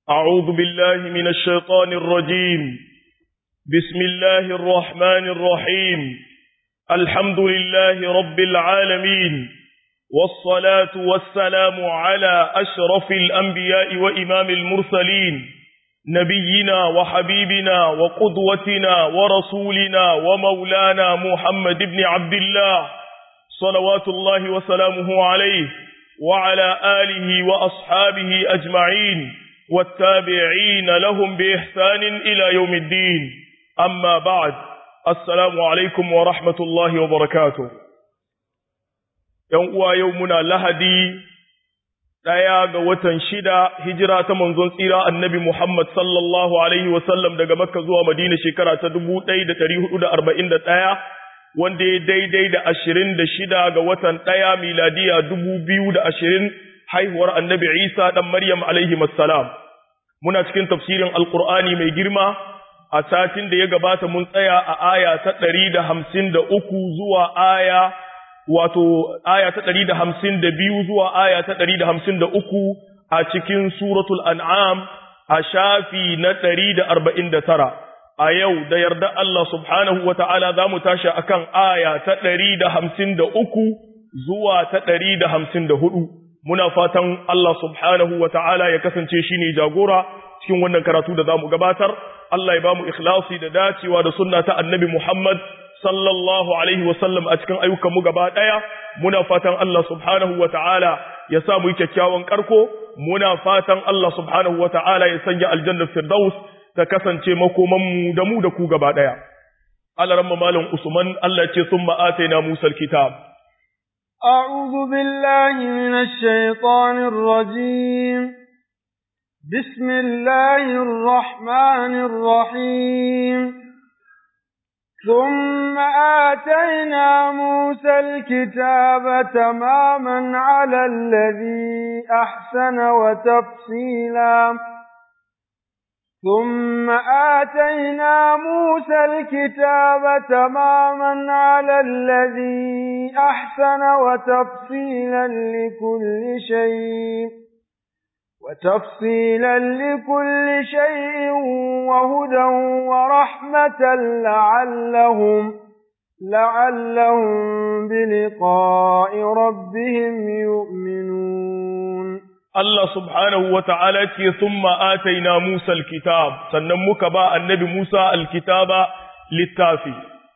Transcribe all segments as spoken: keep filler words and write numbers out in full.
أعوذ بالله من الشيطان الرجيم. بسم الله الرحمن الرحيم. الحمد لله رب العالمين، والصلاة والسلام على أشرف الأنبياء وإمام المرسلين، نبينا وحبيبنا وقدوتنا ورسولنا ومولانا محمد بن عبد الله صلوات الله وسلامه عليه وعلى آله وأصحابه أجمعين والتابعين لهم بإحسان إلى يوم الدين. أما بعد، السلام عليكم ورحمة الله وبركاته. يوم يومنا لهدي daya ga watan shida hijira ta manzon tsira annabi Muhammad sallallahu alaihi wasallam daga Makka zuwa Madina shekara ta dubu ɗaya da ɗari hudu da arba'in da ɗaya, wanda ya daidai da ashirin da shida ga watan ɗaya miladiya dubu biyu da ashirin haihuwar annabi Isa dan Maryam alaihi assalam. Muna cikin tafsirin Alqur'ani mai girma. A satin da ya gabata mun tsaya a aya ta ɗari da hamsin da uku zuwa aya wato aya ta ɗari da hamsin da biyu zuwa aya ta ɗari da hamsin da uku a cikin suratul an'am a shafi na ɗari da arba'in da tara. A yau da yarda Allah subhanahu wa ta'ala za mu tashi akan aya ta ɗari da hamsin da uku zuwa ta ɗari da hamsin da hudu. Muna fatan Allah subhanahu wa ta'ala ya kasance shi ne jagora cikin wannan karatu da za mu gabatar. Allah ya ba mu ikhlasi da dacewa da sunna ta annabi Muhammad sallallahu alaihi wasallam a cikin ayyukanmu gaba ɗaya. Muna fatan Allah subhanahu wa ta'ala ya sa mu yi kyakkyawan karko. Muna fatan Allah subhanahu wa ta'ala ya sanya aljannar firdaus ta kasance makomanmu da mu da ku gaba ɗaya. Allah ramma malam Usman Allah ce summa ataina Musa alkitab. أعوذ بالله من الشيطان الرجيم. بسم الله الرحمن الرحيم. ثم آتينا موسى الكتاب تماما على الذي أحسن وتفصيلا ثم آتينا موسى الكتاب تماما على الذي أحسن وتفصيلا لكل شيء وتفصيلا لكل شيء وهدى ورحمة لعلهم لعلهم بلقاء ربهم يؤمنون. الله سبحانه وتعالى ثم آتينا موسى الكتاب سنمك با النبي موسى الكتاب للتافي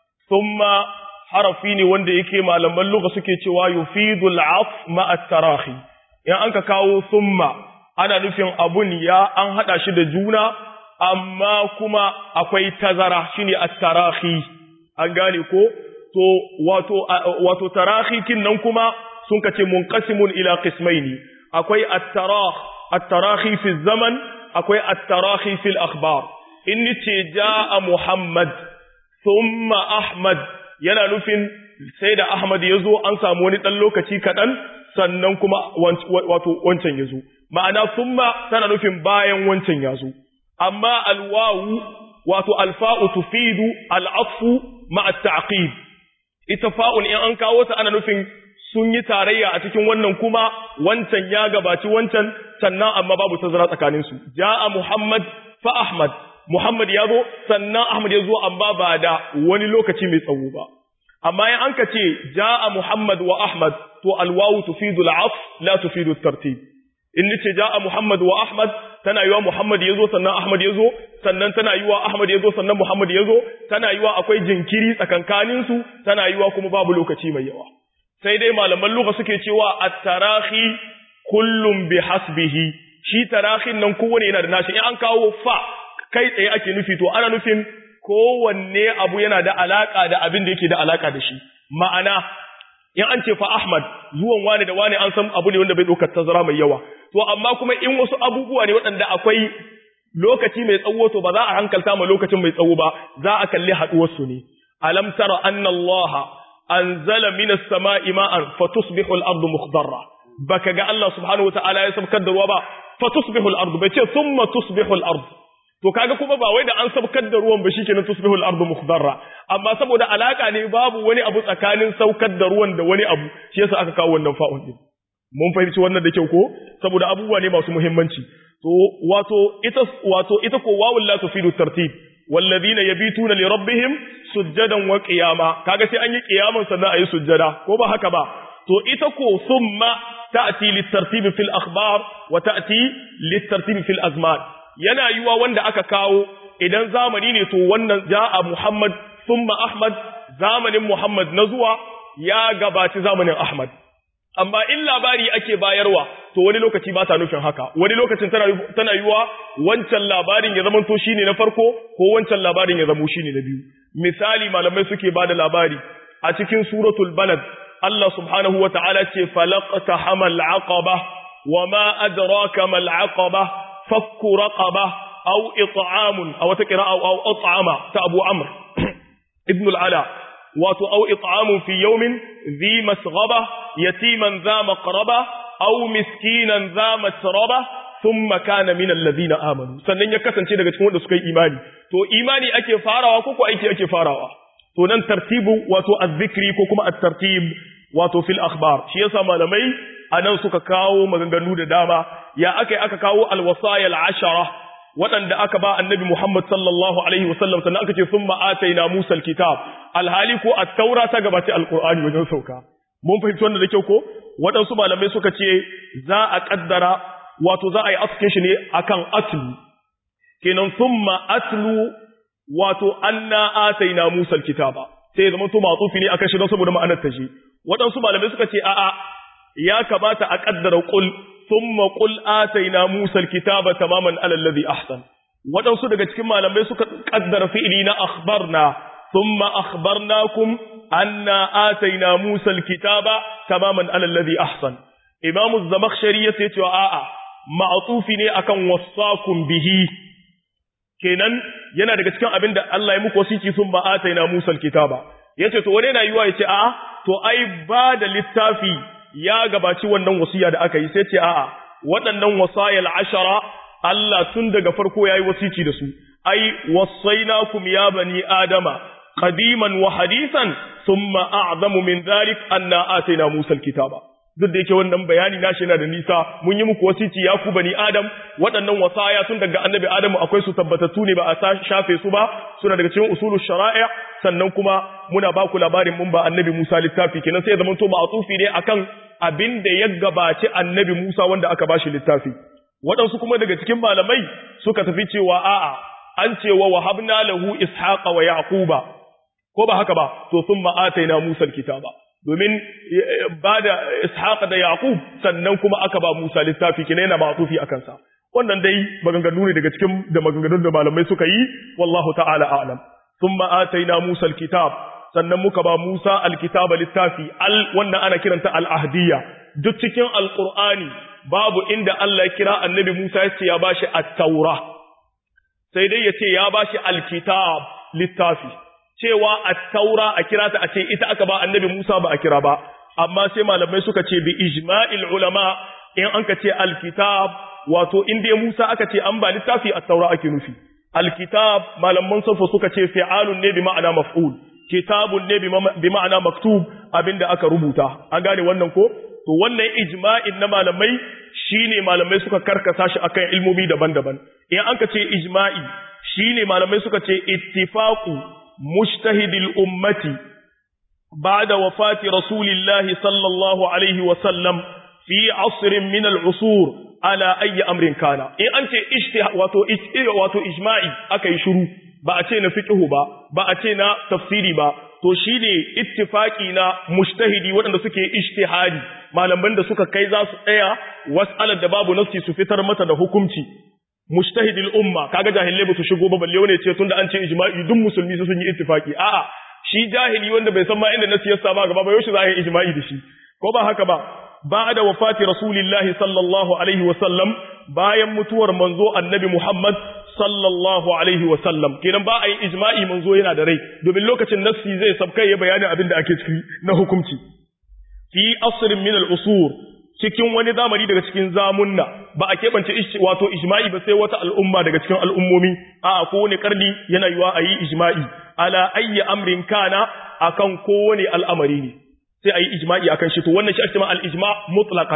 ثم حرفيني wanda yake malaman lugha suke cewa yufidul af ma at-tarahi in anka kawo thumma ana nufin abun ya an hada shi da juna amma kuma akwai tazara shine at-tarahi an gane ko to wato wato tarahi kin nan kuma sun kace munqasimun ila qismaini akwai at-tarah at-tarahi fi zaman akwai at-tarahi fi al-akhbar inni ce jaa muhammad thumma ahmad yana nufin sai da ahmad yazo an samu wani dan lokaci kadan sannan kuma wato wancan yazo ma'ana thumma tana nufin bayan wancan yazo amma al-wawu wato al-fa'u tufidu al-'atfu ma'a at-ta'qib ita fa'un in an kawo ta ana nufin sun yi tarayya a cikin wannan kuma wancan ya gabaci wancan sannan amma babu tazara tsakanin su jaa muhammad fa ahmad muhammad yazo sannan ahmad yazo amma ba da wani lokaci mai tsawo ba amma in an kace jaa muhammad wa ahmad to alwawu tufidu al'af la tufidu at-tartib in nace jaa muhammad wa ahmad tana yiwa muhammad yazo sannan ahmad yazo sannan tana yiwa ahmad yazo sannan muhammad yazo tana yiwa akwai jinkiri tsakankanin su tana yiwa kuma babu lokaci mai yawa sai dai malaman lugha suke cewa at-tarahi kullum bihasbihi shi tarahin nan kowanne yana da nashi in an kawo fa kai tsaye ake nufi to ana nufin kowanne abu yana da alaka da abin da yake da alaka da shi ma'ana in an ce fa Ahmad zuwan wani da wani an san abu ne wanda bai dokar tazara mai yawa to amma kuma in wasu abubuwa ne waɗanda akwai lokaci mai tsawo to ba za a hankalta ma lokacin mai tsawo ba za a kalli haduwar su ne alam tara anna Allah anzala minas sama'i ma'an fatusbihu al-ardu mukhdarra baka ga Allah subhanahu wata'ala ya sabkar da ruwa ba fatusbihu al-ardu bai ce thumma tusbihu al-ardu to kaga kuma ba wai da an sabkar da ruwan ba shikenan tusbihu al-ardu mukhdarra amma saboda alaka ne babu wani abu tsakanin saukar da ruwan da wani abu shi yasa aka kawo wannan fa'un din mun fahimci wannan da kyau ko saboda abubuwa ne masu muhimmanci to wato ita wato ita ko wawul la tufidu tartib walladhina yabituna li rabbihim sujjadan wa qiyama kaga sai an yi qiyaman sannan ayi sujjada ko ba haka ba to ita ko thumma ta'ti litartib fil akhbar wa ta'ti litartib fil azman yana yiwa wanda aka kawo idan zamani ne to wannan ja'a Muhammad thumma Ahmad zamanin Muhammad na zuwa ya gabaci zamanin Ahmad amma in labari ake bayarwa to wani lokaci ba ta nufin haka wani lokacin tana tana yiwa wancan labarin ya zama to shine na farko ko wancan labarin ya zama shine na biyu misali malamai suke bada labari a cikin suratul balad Allah subhanahu wata'ala ce falaqta hamal aqaba wama adraka mal aqaba fakku raqaba aw it'amun aw taqra'a aw at'ama ta Abu Amr ibn al-Ala wato aw it'amun fi yawmin dhi masghaba yatiman dha maqraba aw miskinan dha masraba thumma kana min alladhina amanu sannan ya kasance daga cikin wanda suka yi imani to imani ake farawa ko ko aiki ake farawa to nan tartibu wato az-zikri ko kuma at-tartib wato fil akhbar shi yasa malamai anan suka kawo maganganu da dama ya akai aka kawo al-wasaya al-ashara waɗanda aka ba annabi Muhammad sallallahu alaihi wasallam sannan aka ce summa ataina Musa al-kitab alhali ko at-taura ta gabace al-qur'ani wajen sauka mun fahimci wannan da kyau ko waɗansu malamai suka ce za a kaddara wato za a yi askin shi ne akan atlu kenan summa atlu wato anna ataina Musa al-kitaba sai zama to matufi ne akan shi don saboda ma'anar ta shi waɗansu malamai suka ce a'a ya kamata a kaddara qul thumma qul ataina Musa al-kitaba tamaman ala alladhi ahsan waɗansu daga cikin malamai suka kaddara fi'ili na akhbarna thumma akhbarnakum anna ataina Musa al-kitaba tamaman ala alladhi ahsan Imam az-Zamakhshari yace cewa a'a ma'tufi ne akan wasakum bihi kenan yana daga cikin abin da Allah ya muku wasiki sun ba ataina Musa al-kitaba yace to wani yana yiwa yace a'a to ai ba da littafi ya gabaci wannan wasiya da aka yi sai ce a'a waɗannan wasayil ashara Allah tun daga farko yayi wasiki da su ai wasainakum ya bani adama qadiman wa hadisan thumma a'zamu min dhalik anna ataina Musa al-kitaba duk da yake wannan bayani nashi yana da nisa mun yi muku wasici ya ku bani adam waɗannan wasaya tun daga annabi adamu akwai su tabbatattu ne ba a shafe su ba suna daga cikin usulul shara'i sannan kuma muna ba ku labarin mun ba annabi Musa littafi kenan sai ya zama to ba atufi ne akan abin da ya gabaci annabi Musa wanda aka bashi littafi waɗansu kuma daga cikin malamai suka tafi cewa a'a an ce wa wahabna lahu ishaqa wa yaquba ko ba haka ba to thumma ataina Musa alkitaba domin ba da Ishaq da Yaqub sannan kuma aka ba Musa littafi kina yana ma'tufi akan sa wannan dai maganganu ne daga cikin da maganganun da malamai suka yi wallahu ta'ala a'lam thumma ataina Musa alkitab sannan muka ba Musa alkitaba littafi al wannan ana kiranta al-ahdiyya duk cikin alqur'ani babu inda Allah ya kira annabi Musa ya ce ya bashi at-taura sai dai ya ce ya bashi alkitab littafi cewa at-taura a kira ta a ce ita aka ba annabi Musa ba a kira ba amma sai malamai suka ce bi ijma'il ulama in an ka ce al-kitab wato in dai Musa aka ce an ba littafi at-taura ake nufi al-kitab malaman safa suka ce fi'alun ne bi ma'ana maf'ul kitabun ne bi ma'ana maktub abinda aka rubuta an gane wannan ko to wannan ijma'in na malamai shine malamai suka karkasa shi akan ilmomi daban-daban in an ka ce ijma'i shine malamai suka ce ittifaqu مجتهد الأمة بعد وفاة رسول الله صلى الله عليه وسلم في عصر من العصور على أي أمر كان إن أنت اجتهاد واتو إجماعي أكي شروع بأتينا فقه با بأتينا تفسيري با to shine ittifaqi na mujtahidi waɗanda suke ijtihadi malaman da suka kai za su tsaya was'alar da babu nafsi su fitar mata da hukunci mujtahidil umma kaga jahilai ba su shigo ba balle wani ce tunda an ce ijma'i duk musulmi su sun yi ittifaki a'a shi jahili wanda bai san ma inda nasu yassa ba gaba ba yau shi za a yi ijma'i da shi ko ba haka ba ba'da wafati rasulillahi sallallahu alaihi wa sallam bayan mutuwar manzo annabi Muhammad sallallahu alaihi wa sallam kenan ba a yi ijma'i manzo yana da rai domin lokacin nafsi zai sabkai ya bayani abin da ake ciki na hukunci fi asrin min al-usur cikin wani zamani daga cikin zamunna ba a keɓance wato ijma'i ba sai wata al'umma daga cikin al'ummomi a kowane karni yana yiwa a yi ijma'i ala ayyi amrin kana akan kowane al'amari ne sai a yi ijma'i akan shi to wannan shi ake ma al-ijma' mutlaqan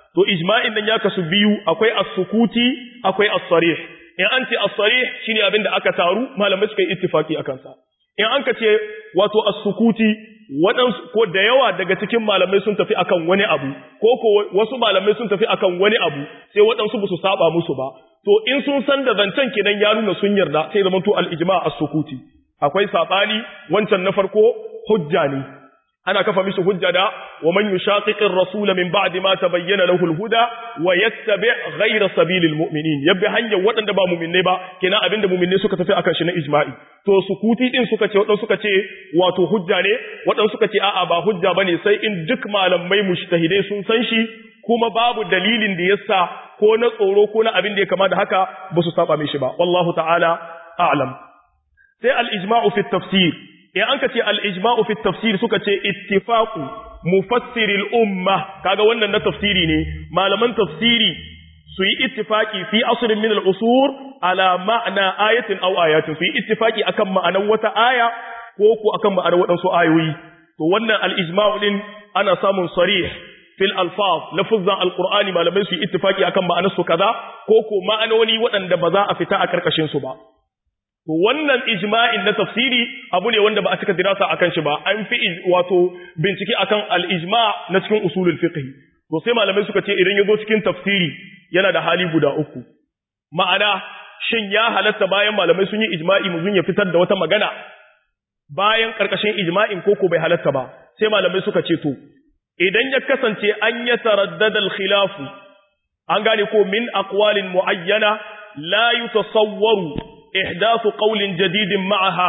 to ijma'in nan ya kasu biyu akwai as-sukuti akwai as-sarih in an ce as-sarih shine abin da aka taru malamai suka yi ittifaki akan sa in an ka ce wato as-sukuti waɗansu ko da yawa daga cikin malamai sun tafi akan wani abu ko ko wasu malamai sun tafi akan wani abu sai waɗansu ba su saba musu ba to in sun san da zancen kidan ya nuna sun yarda sai zaman to al-ijma' as-sukuti akwai sabani wancan na farko hujja ne ana kafa mishi hujja da wa man yushaqiqir rasula min ba'di ma tabayyana lahu al-huda wa yattabi' ghayra sabilil mu'minin yabbi hanyar waɗanda ba mu'minai ba kenan abinda mu'minai suka tafi akan shi na ijma'i to sukuti din suka ce waɗansu suka ce wato hujja ne waɗansu suka ce a'a ba hujja bane sai in duk malamai mujtahidai sun san shi kuma babu dalilin da yasa ko na tsoro ko na abin da ya kama da haka ba su saba mishi ba wallahu ta'ala a'lam sai al-ijma'u fi tafsir in an ka ce al-ijma'u fi tafsir suka ce ittifaqu mufassiril umma kaga wannan na tafsiri ne malaman tafsiri su yi ittifaki fi asrin min al-usur ala ma'na ayatin aw ayatin su yi ittifaki akan ma'anar wata aya ko ko akan ma'anar wadansu ayoyi to wannan al-ijma'u din ana samun sarih fil alfaz lafzan al-qur'ani malamai su yi ittifaki akan ma'anar su kaza ko ko ma'anoni wadanda ba za a fita a karkashin su ba to wannan ijma'in na tafsiri abu ne wanda ba a cika dirasa akan shi ba an fi wato bincike akan al-ijma' na cikin usulul fiqh to sai malamai suka ce idan yazo cikin tafsiri yana da hali guda uku ma'ana shin ya halatta bayan malamai sun yi ijma'i muzun ya fitar da wata magana bayan karkashin ijma'in koko bai halatta ba sai malamai suka ce to idan ya kasance an ya taraddada al-khilaf an gane ko min aqwalin muayyana la yutasawwaru ihdathu qawlin jadidin ma'aha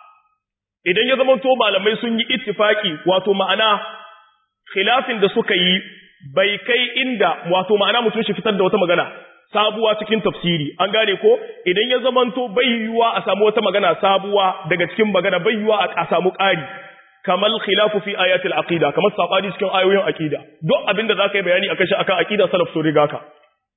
idan ya zama to malamai sun yi ittifaki wato ma'ana khilafin da suka yi bai kai inda wato ma'ana mutum shi fitar da wata magana sabuwa cikin tafsiri an gane ko idan ya zama to bai yiwa a samu wata magana sabuwa daga cikin magana bai yiwa a samu ƙari kamar khilafu fi ayatil aqida kamar sabani cikin ayoyin aqida duk abinda zaka yi bayani akan shi akan aqida salaf so riga ka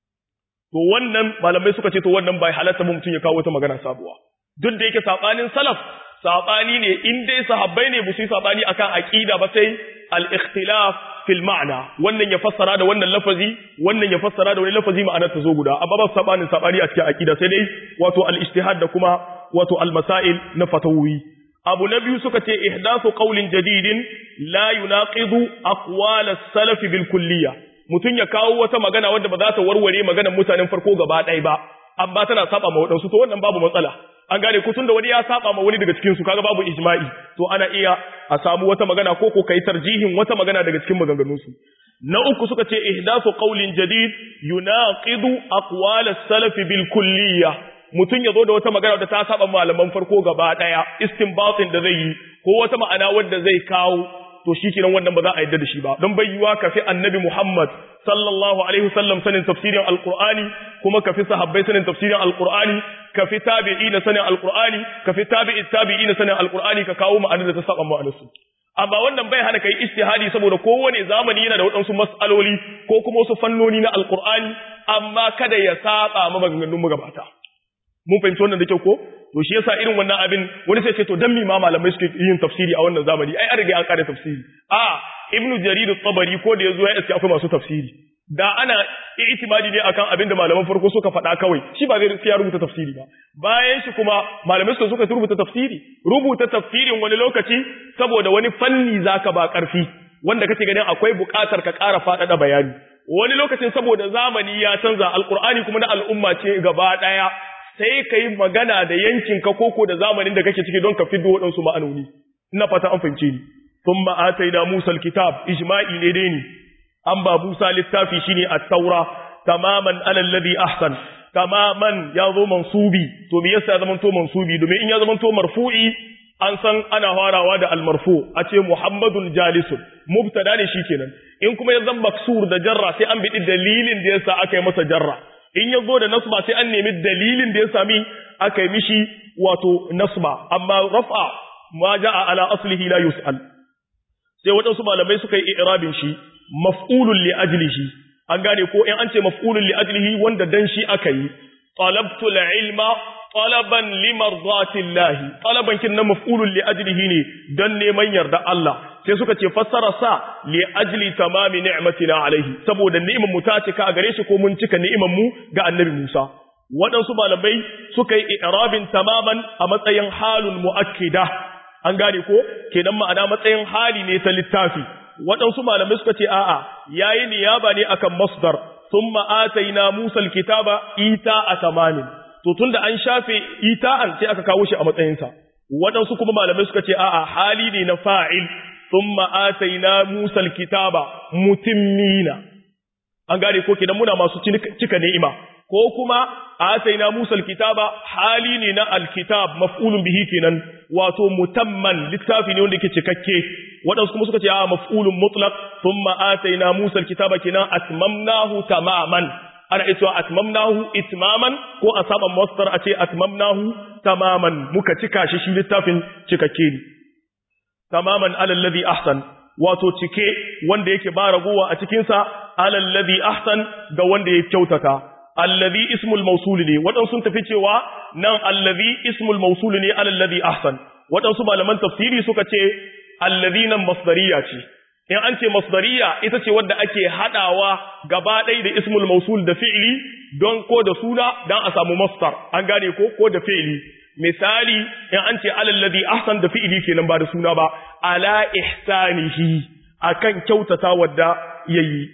to wannan malamai suka ce to wannan bai halatta mutum ya kawo wata magana sabuwa duk da yake sabanin salaf sabani ne in dai sahabbai ne busu sabani akan aqida ba sai al-ikhtilaf fil ma'na wannan ya fassara da wannan lafazi wannan ya fassara da wani lafazi ma'anar ta zo guda amma ba sabanin sabani a cikin aqida sai dai wato al-ijtihad da kuma wato al-masail na fatawi abu na biyu suka ce ihdathu qawlin jadidin la yunaqidu aqwal as-salaf bil kulliyah mutun ya kawo wata magana wanda ba za ta warware maganar mutanen farko gaba ɗaya ba amma tana saba ma wadansu to wannan babu matsala an gane ko tunda wani ya saba ma wani daga cikin su kaga babu ijma'i to ana iya a samu wata magana ko ko kai tarjihin wata magana daga cikin maganganun su na uku suka ce ihdathu qawlin jadid yunaqidu aqwal as-salaf bil kulliyah mutun yazo da wata magana da ta saba malaman farko gaba daya istinbatin da zai yi ko wata ma'ana wanda zai kawo to shikenan wannan ba za a yadda da shi ba don bai yiwa kafi annabi Muhammad sallallahu alaihi wasallam sanin tafsirin alqur'ani kuma kafi sahabbai sanin tafsirin alqur'ani kafi tabi'ina sanin alqur'ani kafi tabi'it tabi'ina sanin alqur'ani ka kawo ma'anar da ta saba ma'anarsu amma wannan bai hana kai ijtihadi saboda kowane zamani yana da wadansu mas'aloli ko kuma wasu fannoni na alqur'ani amma kada ya saba ma maganganun magabata mun fahimci wannan da kyau ko to shi yasa irin wannan abin wani sai ce to dan mi ma malamai suke yin tafsiri a wannan zamani ai an riga an kare tafsiri a ibnu jarir at-tabari ko da yazo ya iske akwai masu tafsiri da ana i'timadi ne akan abin da malaman farko suka faɗa kawai shi ba zai riskiya rubuta tafsiri ba bayan shi kuma malamai suka suka rubuta tafsiri rubuta tafsirin wani lokaci saboda wani fanni zaka ba karfi wanda kace ganin akwai buƙatar ka ƙara faɗaɗa bayani wani lokacin saboda zamani ya canza alqur'ani kuma na al'umma ce gaba daya sai ka yi magana da yankin ka koko da zamanin da kake ciki don ka fiddo waɗansu ma'anoni ina fata an fahimce ni sun ma'atai da musa alkitab ijma'i ne dai ni an ba musa littafi shine at-taura tamaman alal ladhi ahsan tamaman ya zo mansubi to me yasa ya zama to mansubi domin in ya zama to marfu'i an san ana farawa da al-marfu a ce muhammadun jalisun mubtada ne shikenan in kuma ya zama maksur da jarra sai an bi dalilin da yasa aka yi masa jarra in ya zo da nasba sai an nemi dalilin da ya sami aka yi mishi wato nasba amma raf'a ma ja'a ala aslihi la yus'al sai waɗansu malamai suka yi i'rabin shi maf'ulun li ajlihi an gane ko in an ce maf'ulun li ajlihi wanda dan shi aka yi talabtu al-ilma talaban li mardati Allah talaban kin nan maf'ulun li ajlihi ne dan neman yarda Allah sai suka ce fassara sa li ajli tamami ni'matina alaihi saboda ni'imar mu ta cika a gare shi ko mun cika ni'imar mu ga annabi Musa waɗansu malamai suka yi i'rabin tamaman a matsayin halun mu'akkida an gane ko kenan ma'ana matsayin hali ne ta littafi waɗansu malamai suka ce a'a yayi niyaba ne akan masdar thumma ataina Musa alkitaba ita atamamin to tunda an shafe ita'an sai aka kawo shi a matsayin sa waɗansu kuma malamai suka ce a'a hali ne na fa'il thumma ataina Musa alkitaba mutimmina an gane ko kenan muna masu cika ni'ima ko kuma ataina Musa alkitaba hali ne na alkitab maf'ulun bihi kenan wato mutamman littafi ne wanda yake cikakke wadansu kuma suka ce a maf'ulun mutlaq thumma ataina Musa alkitaba kenan atmamnahu tamaman ana ita atmamnahu itmaman ko asaban masdar a ce atmamnahu tamaman muka cika shi shi littafin cikakke ne tamaman alal ladhi ahsan wato cike wanda yake ba ragowa a cikin sa alal ladhi ahsan ga wanda ya kyautata alladhi ismul mawsul ne wadan sun tafi cewa nan alladhi ismul mawsul ne alladhi ahsan wadan su malaman tafsiri suka ce alladhi nan masdariya ce in an ce masdariya ita ce wanda ake hadawa gaba ɗaya da ismul mawsul da fi'li don ko da suna dan a samu masdar an gane ko ko da fi'li misali in an ce alladhi ahsan da fi'li kenan ba da suna ba ala ihsanihi akan kyautata wadda yayi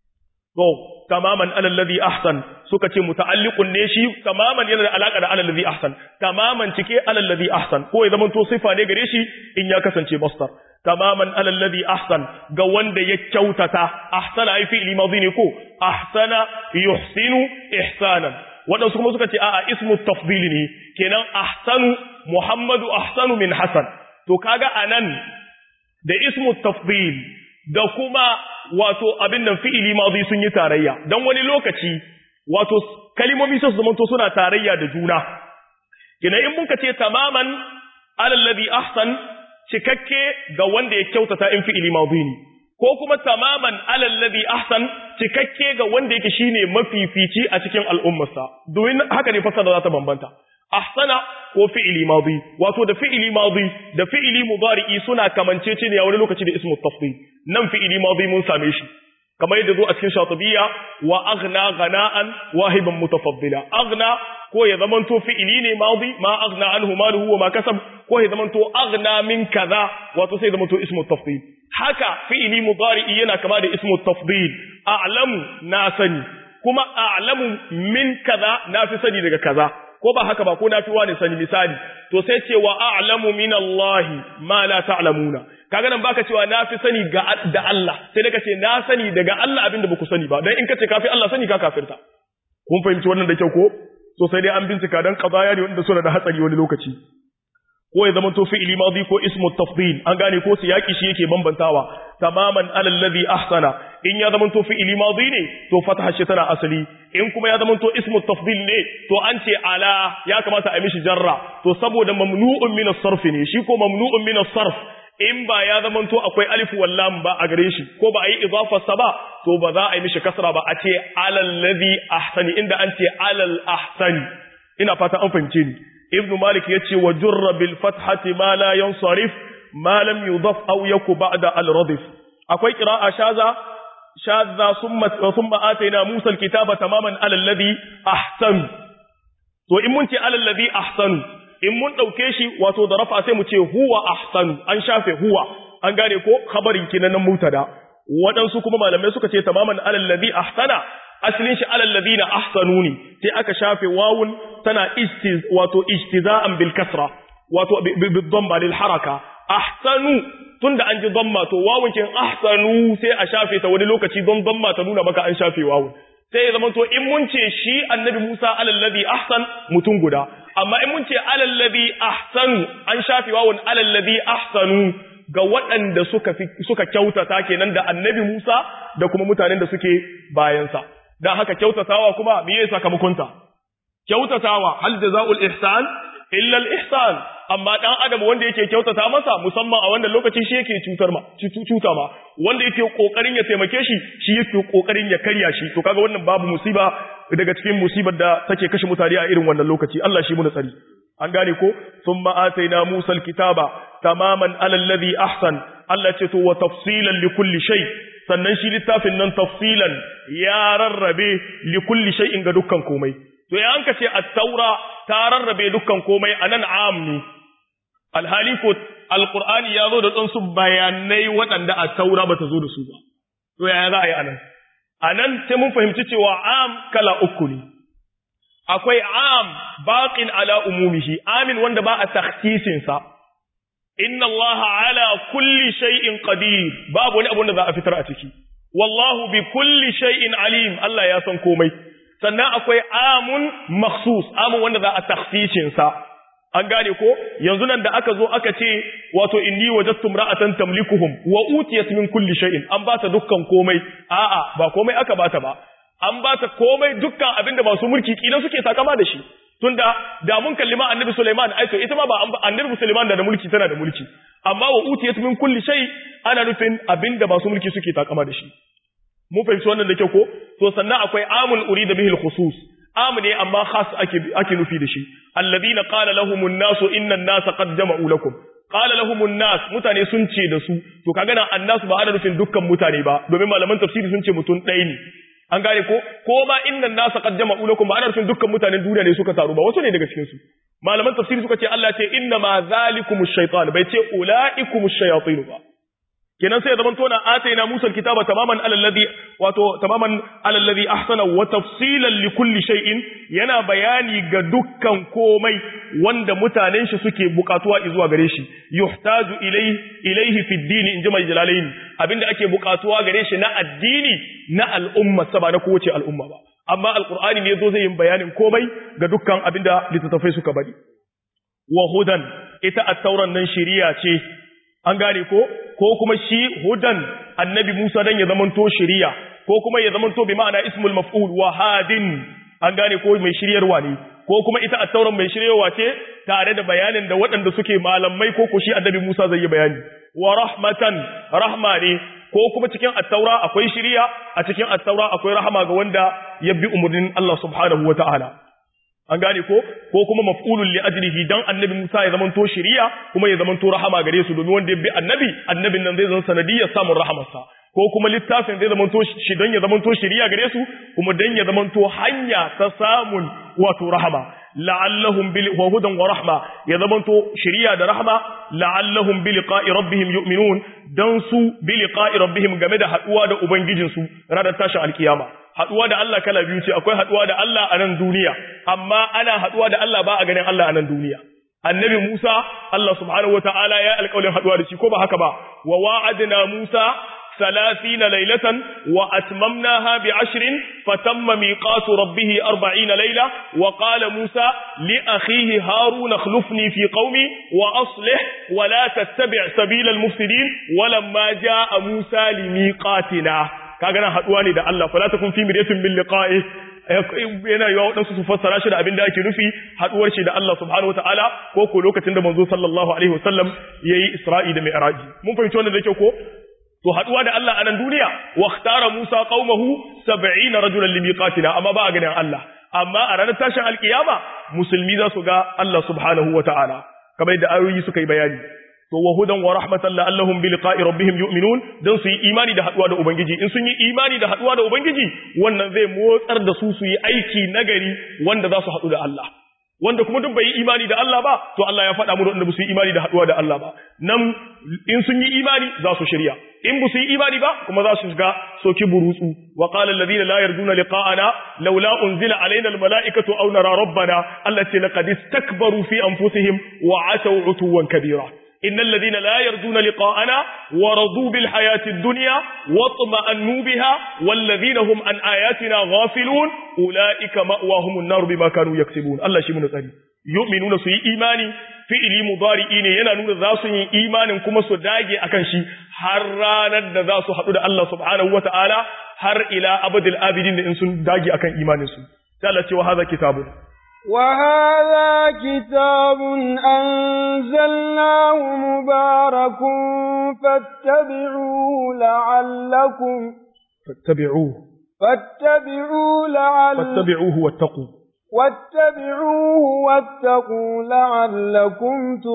to tamaman alladhi ahsan suka ce muta'alliqun ne shi tamaman yana da alaka da alladhi ahsan tamaman cike alladhi ahsan ko ya zama to sifa ne gare shi in ya kasance masdar tamaman alladhi ahsan ga wanda ya kyautata ahsana ai fi'li madhi ne ko ahsana yuhsinu ihsanan wadansu kuma suka ce a'a ismu tafdhil ne kenan ahsanu muhammadu ahsanu min hasan to kaga anan da ismu tafdhil da kuma wato abin nan fi'ili madhi sun yi tarayya dan wani lokaci wato kalimomi su zamanto suna tarayya da juna kina in mun kace tamaman alladhi ahsan cikakke ga wanda ya kyautata in fi'ili madhi ne ko kuma tamaman alladhi ahsan cikakke ga wanda yake shine mafifici a cikin al'ummarsa domin haka ne fasara za ta bambanta ahsana ko fi'ili madhi wato da fi'ili madhi da fi'ili mudari'i suna kamancece ne a wani lokaci da ismu tafdhil nan fi'ili madhi mun same shi kamar yadda zo a cikin shatibiyya wa aghna ghana'an wahiban mutafaddila aghna ko ya zamanto fi'ili ne madhi ma aghna anhu maluhu wa ma kasab ko ya zamanto aghna min kaza wato sai zamanto ismu tafdhil haka fi'ili mudari'i yana kama da ismu tafdhil a'lamu na sani kuma a'lamu min kaza na fi sani daga kaza ko ba haka ba ko na fi wani sani misali to sai ce wa a'lamu min Allah ma la ta'lamuna kaga nan baka cewa na fi sani ga da Allah sai daga ce na sani daga Allah abinda baku sani ba dan in kace kafi Allah sani ka kafirta kun fahimci wannan da kyau ko so sai dai an bincika dan qadaya ne wanda suna da hatsari wani lokaci ko ya zama to fi'ili madhi ko ismu tafdhil an gane ko siyaki shi yake bambantawa tamaman alal ladhi ahsana in ya zama to fi'ili madhi ne to fataha shi tana asali in kuma ya zama to ismu tafdhil ne to an ce ala ya kamata a mishi jarra to saboda mamnu'un min as-sarf ne shi ko mamnu'un min as-sarf in ba ya zama to akwai alif wal lam ba a gare shi ko ba a yi idafar sa ba to ba za a yi mishi kasra ba a ce alal ladhi ahsani inda an ce alal ahsani ina fata an fahimce ni ibnu malik yace wa jurra bil fathati ma la yansarif ma lam yudaf aw yaku ba'da al radif akwai qira'a shaza shaza summa thumma ataina musa al kitaba tamaman ala alladhi ahsan to in mun ce ala alladhi ahsan in mun dauke shi wato da rafa sai mu ce huwa ahsan an shafe huwa an gane ko khabarin kinan mutada wadansu kuma malamai suka ce tamaman ala alladhi ahsana asalin shi alal ladina ahsanu ne sai aka shafe wawun tana istiz wato ijtiza'an bil kasra wato bil dhamma lil haraka ahsanu tunda an ji dhamma to wawun kin ahsanu sai a shafe ta wani lokaci don dhamma ta nuna maka an shafe wawun sai ya zama to in mun ce shi annabi Musa alal ladhi ahsan mutun guda amma in mun ce alal ladhi ahsanu an shafe wawun alal ladhi ahsanu ga waɗanda suka suka kyautata kenan da annabi Musa da kuma mutanen da suke bayansa dan haka kyautatawa kuma me yasa sakamakonta kyautatawa hal jazaul ihsan illa al ihsan amma dan adam wanda yake kyautata masa musamman a wannan lokacin shi yake cutar ma cuta ma wanda yake kokarin ya taimake shi shi yake kokarin ya karya shi to kaga wannan babu musiba daga cikin musibar da take kashe mutane a irin wannan lokaci Allah shi mu tsari an gane ko thumma ataina Musa alkitaba tamaman ala alladhi ahsan Allah ce to wa tafsilan li kulli shay sannan shi littafin nan tafsilan ya rarrabe li kulli shay'in ga dukkan komai to ya anka ce at-taura ta rarrabe dukkan komai anan amni alhali ko alqur'ani ya zo da dan su bayanai waɗanda at-taura bata zo da su ba to yaya za a yi anan anan sai mun fahimci cewa am kala uku ne akwai am baqin ala umumihi amin wanda ba a takhsisin sa inna allaha ala kulli shay'in qadir babu wani abu da za a fitar a ciki wallahu bi kulli shay'in alim Allah ya san komai sannan akwai amun makhsus amun wanda za a takhsisin sa an gane ko yanzu nan da aka zo aka ce wato inni wajadtu imra'atan tamlikuhum wa utiyat min kulli shay'in an ba ta dukkan komai a'a ba komai aka bata ba an ba ta komai dukkan abinda masu mulki kila suke takama da shi tunda da mun kallima annabi Sulaiman ai to ita ma ba annabi Sulaiman da da mulki tana da mulki amma wa utiyat min kulli shay ana nufin abinda masu mulki suke takama da shi mun fahimci wannan da kyau ko to sannan akwai amul urida bihi al-khusus am ne amma khas ake ake nufi da shi alladhina qala lahumun nasu inna an-nasa qad jama'u lakum qala lahumun nas mutane sun ce da su to kaga nan annas ba ana nufin dukkan mutane ba domin malaman tafsiri sun ce mutun ɗaya ne an gane ko ko ma innan nasa qad jama'u lakum ba ana nufin dukkan mutanen duniya ne suka taru ba wasu ne daga cikin su malaman tafsiri suka ce Allah ce inna ma zalikumush shaytan bai ce ulaikumush shayatin ba kenan sai zaman tona ataina Musa alkitaba tamaman alalladhi wato tamaman alalladhi ahsana wa tafsilan likulli shay'in yana bayani ga dukkan komai wanda mutanen shi suke bukatuwa zuwa gare shi yuhtaju ilayhi ilayhi fi ad-din inji mai jalalain abinda ake bukatuwa gare shi na addini na al'umma saba na kowace al'umma ba amma alqur'ani ne zo zai yin bayanin komai ga dukkan abinda littattafai suka bari wa hudan ita at-tauran nan shari'a ce an gane ko ko kuma shi hudan annabi Musa dan ya zamanto shari'a ko kuma ya zamanto bi ma'ana ismul maf'ul wa hadin an gane ko mai shiryarwa ne ko kuma ita at-tauran mai shiryarwa ce tare da bayanin da waɗanda suke malamai ko ko shi annabi Musa zai yi bayani wa rahmatan rahma ne ko kuma cikin at-taura akwai shari'a a cikin at-taura akwai rahama ga wanda ya bi umurnin Allah subhanahu wata'ala an gane ko ko kuma maf'ulun li ajlihi dan annabi Musa ya zamanto shari'a kuma ya zamanto rahama gare su domin wanda ya bi annabi annabin nan zai zama sanadiyar samun rahamarsa ko kuma littafin zai zamanto shi dan ya zamanto shari'a gare su kuma dan ya zamanto hanya ta samun wato rahama la'allahum bil wa hudan wa rahma ya zamanto shari'a da rahma la'allahum bi liqa'i rabbihim yu'minun dan su bi liqa'i rabbihim game da haduwa da ubangijinsu ranar tashin alkiyama haduwa da Allah kala biyu ce akwai haduwa da Allah a nan duniya amma ana haduwa da Allah ba a ganin Allah a nan duniya annabi Musa Allah subhanahu wataala ya alƙawarin haduwa da shi ko ba haka ba wa wa'adna Musa ثلاثين ليلة وأتممناها بعشر فتم ميقات ربه أربعين ليلة وقال موسى لأخيه هارون اخلفني في قومي وأصلح ولا تتبع سبيل المفسدين ولما جاء موسى لميقاتنا كأنا هدواني دا الله فلا تكن في مرية من لقائه yana yawa waɗansu su fassara shi da abin da ake nufi haɗuwar shi da Allah subhanahu wa ta'ala ko ko lokacin da manzo sallallahu alaihi wasallam yayi Isra'i da Mi'raji mun fahimci wannan da kyau ko to haduwa da Allah a nan duniya waqtara Musa qaumahu sab'ina rajulan limiqatina amma ba a ganin Allah amma a ranar tashin alkiyama musulmi za su ga Allah subhanahu wataala kamar da ayoyi suka yi bayani to wa hudan wa rahmatan la'allahum bi liqa'i rabbihim yu'minun dan su yi imani da haduwa da ubangiji in sun yi imani da haduwa da ubangiji wannan zai motsar da su su yi aiki nagari wanda za su hadu da Allah wanda kuma duk bai yi imani da Allah ba to Allah ya faɗa mu da wanda ba su yi imani da haduwa da Allah ba nan in sun yi imani za su shirya in ba su yi imani ba kuma za su shiga soki burutsu wa qala alladhina la yarjuna liqa'ana laula unzila alaina almala'ikatu aw nara rabbana allati laqad istakbaru fi anfusihim wa ataw utuwan kabira innal ladhina la yarjuna liqa'ana wa radu bil hayati ad-dunya wa tuma'annu biha wal ladhina hum an ayatina ghafilun ulaika ma'wahum an-nar bima kanu yaksibun Allah shi mun tsari yu'minuna su yi imani fi'ili mudari'i ne yana nuna za su yi imanin kuma su dage akan shi har ranar da za su haɗu da Allah subhanahu wata'ala har ila abadil abidin da in sun dage akan imanin su sai Allah ce wa hadha kitabun wa hadha kitabun anzalnahu mubarakun fattabi'uhu la'allakum fattabi'uhu fattabi'uhu la'allakum fattabi'uhu wattaqu واتبعوه واتقوا لعلكم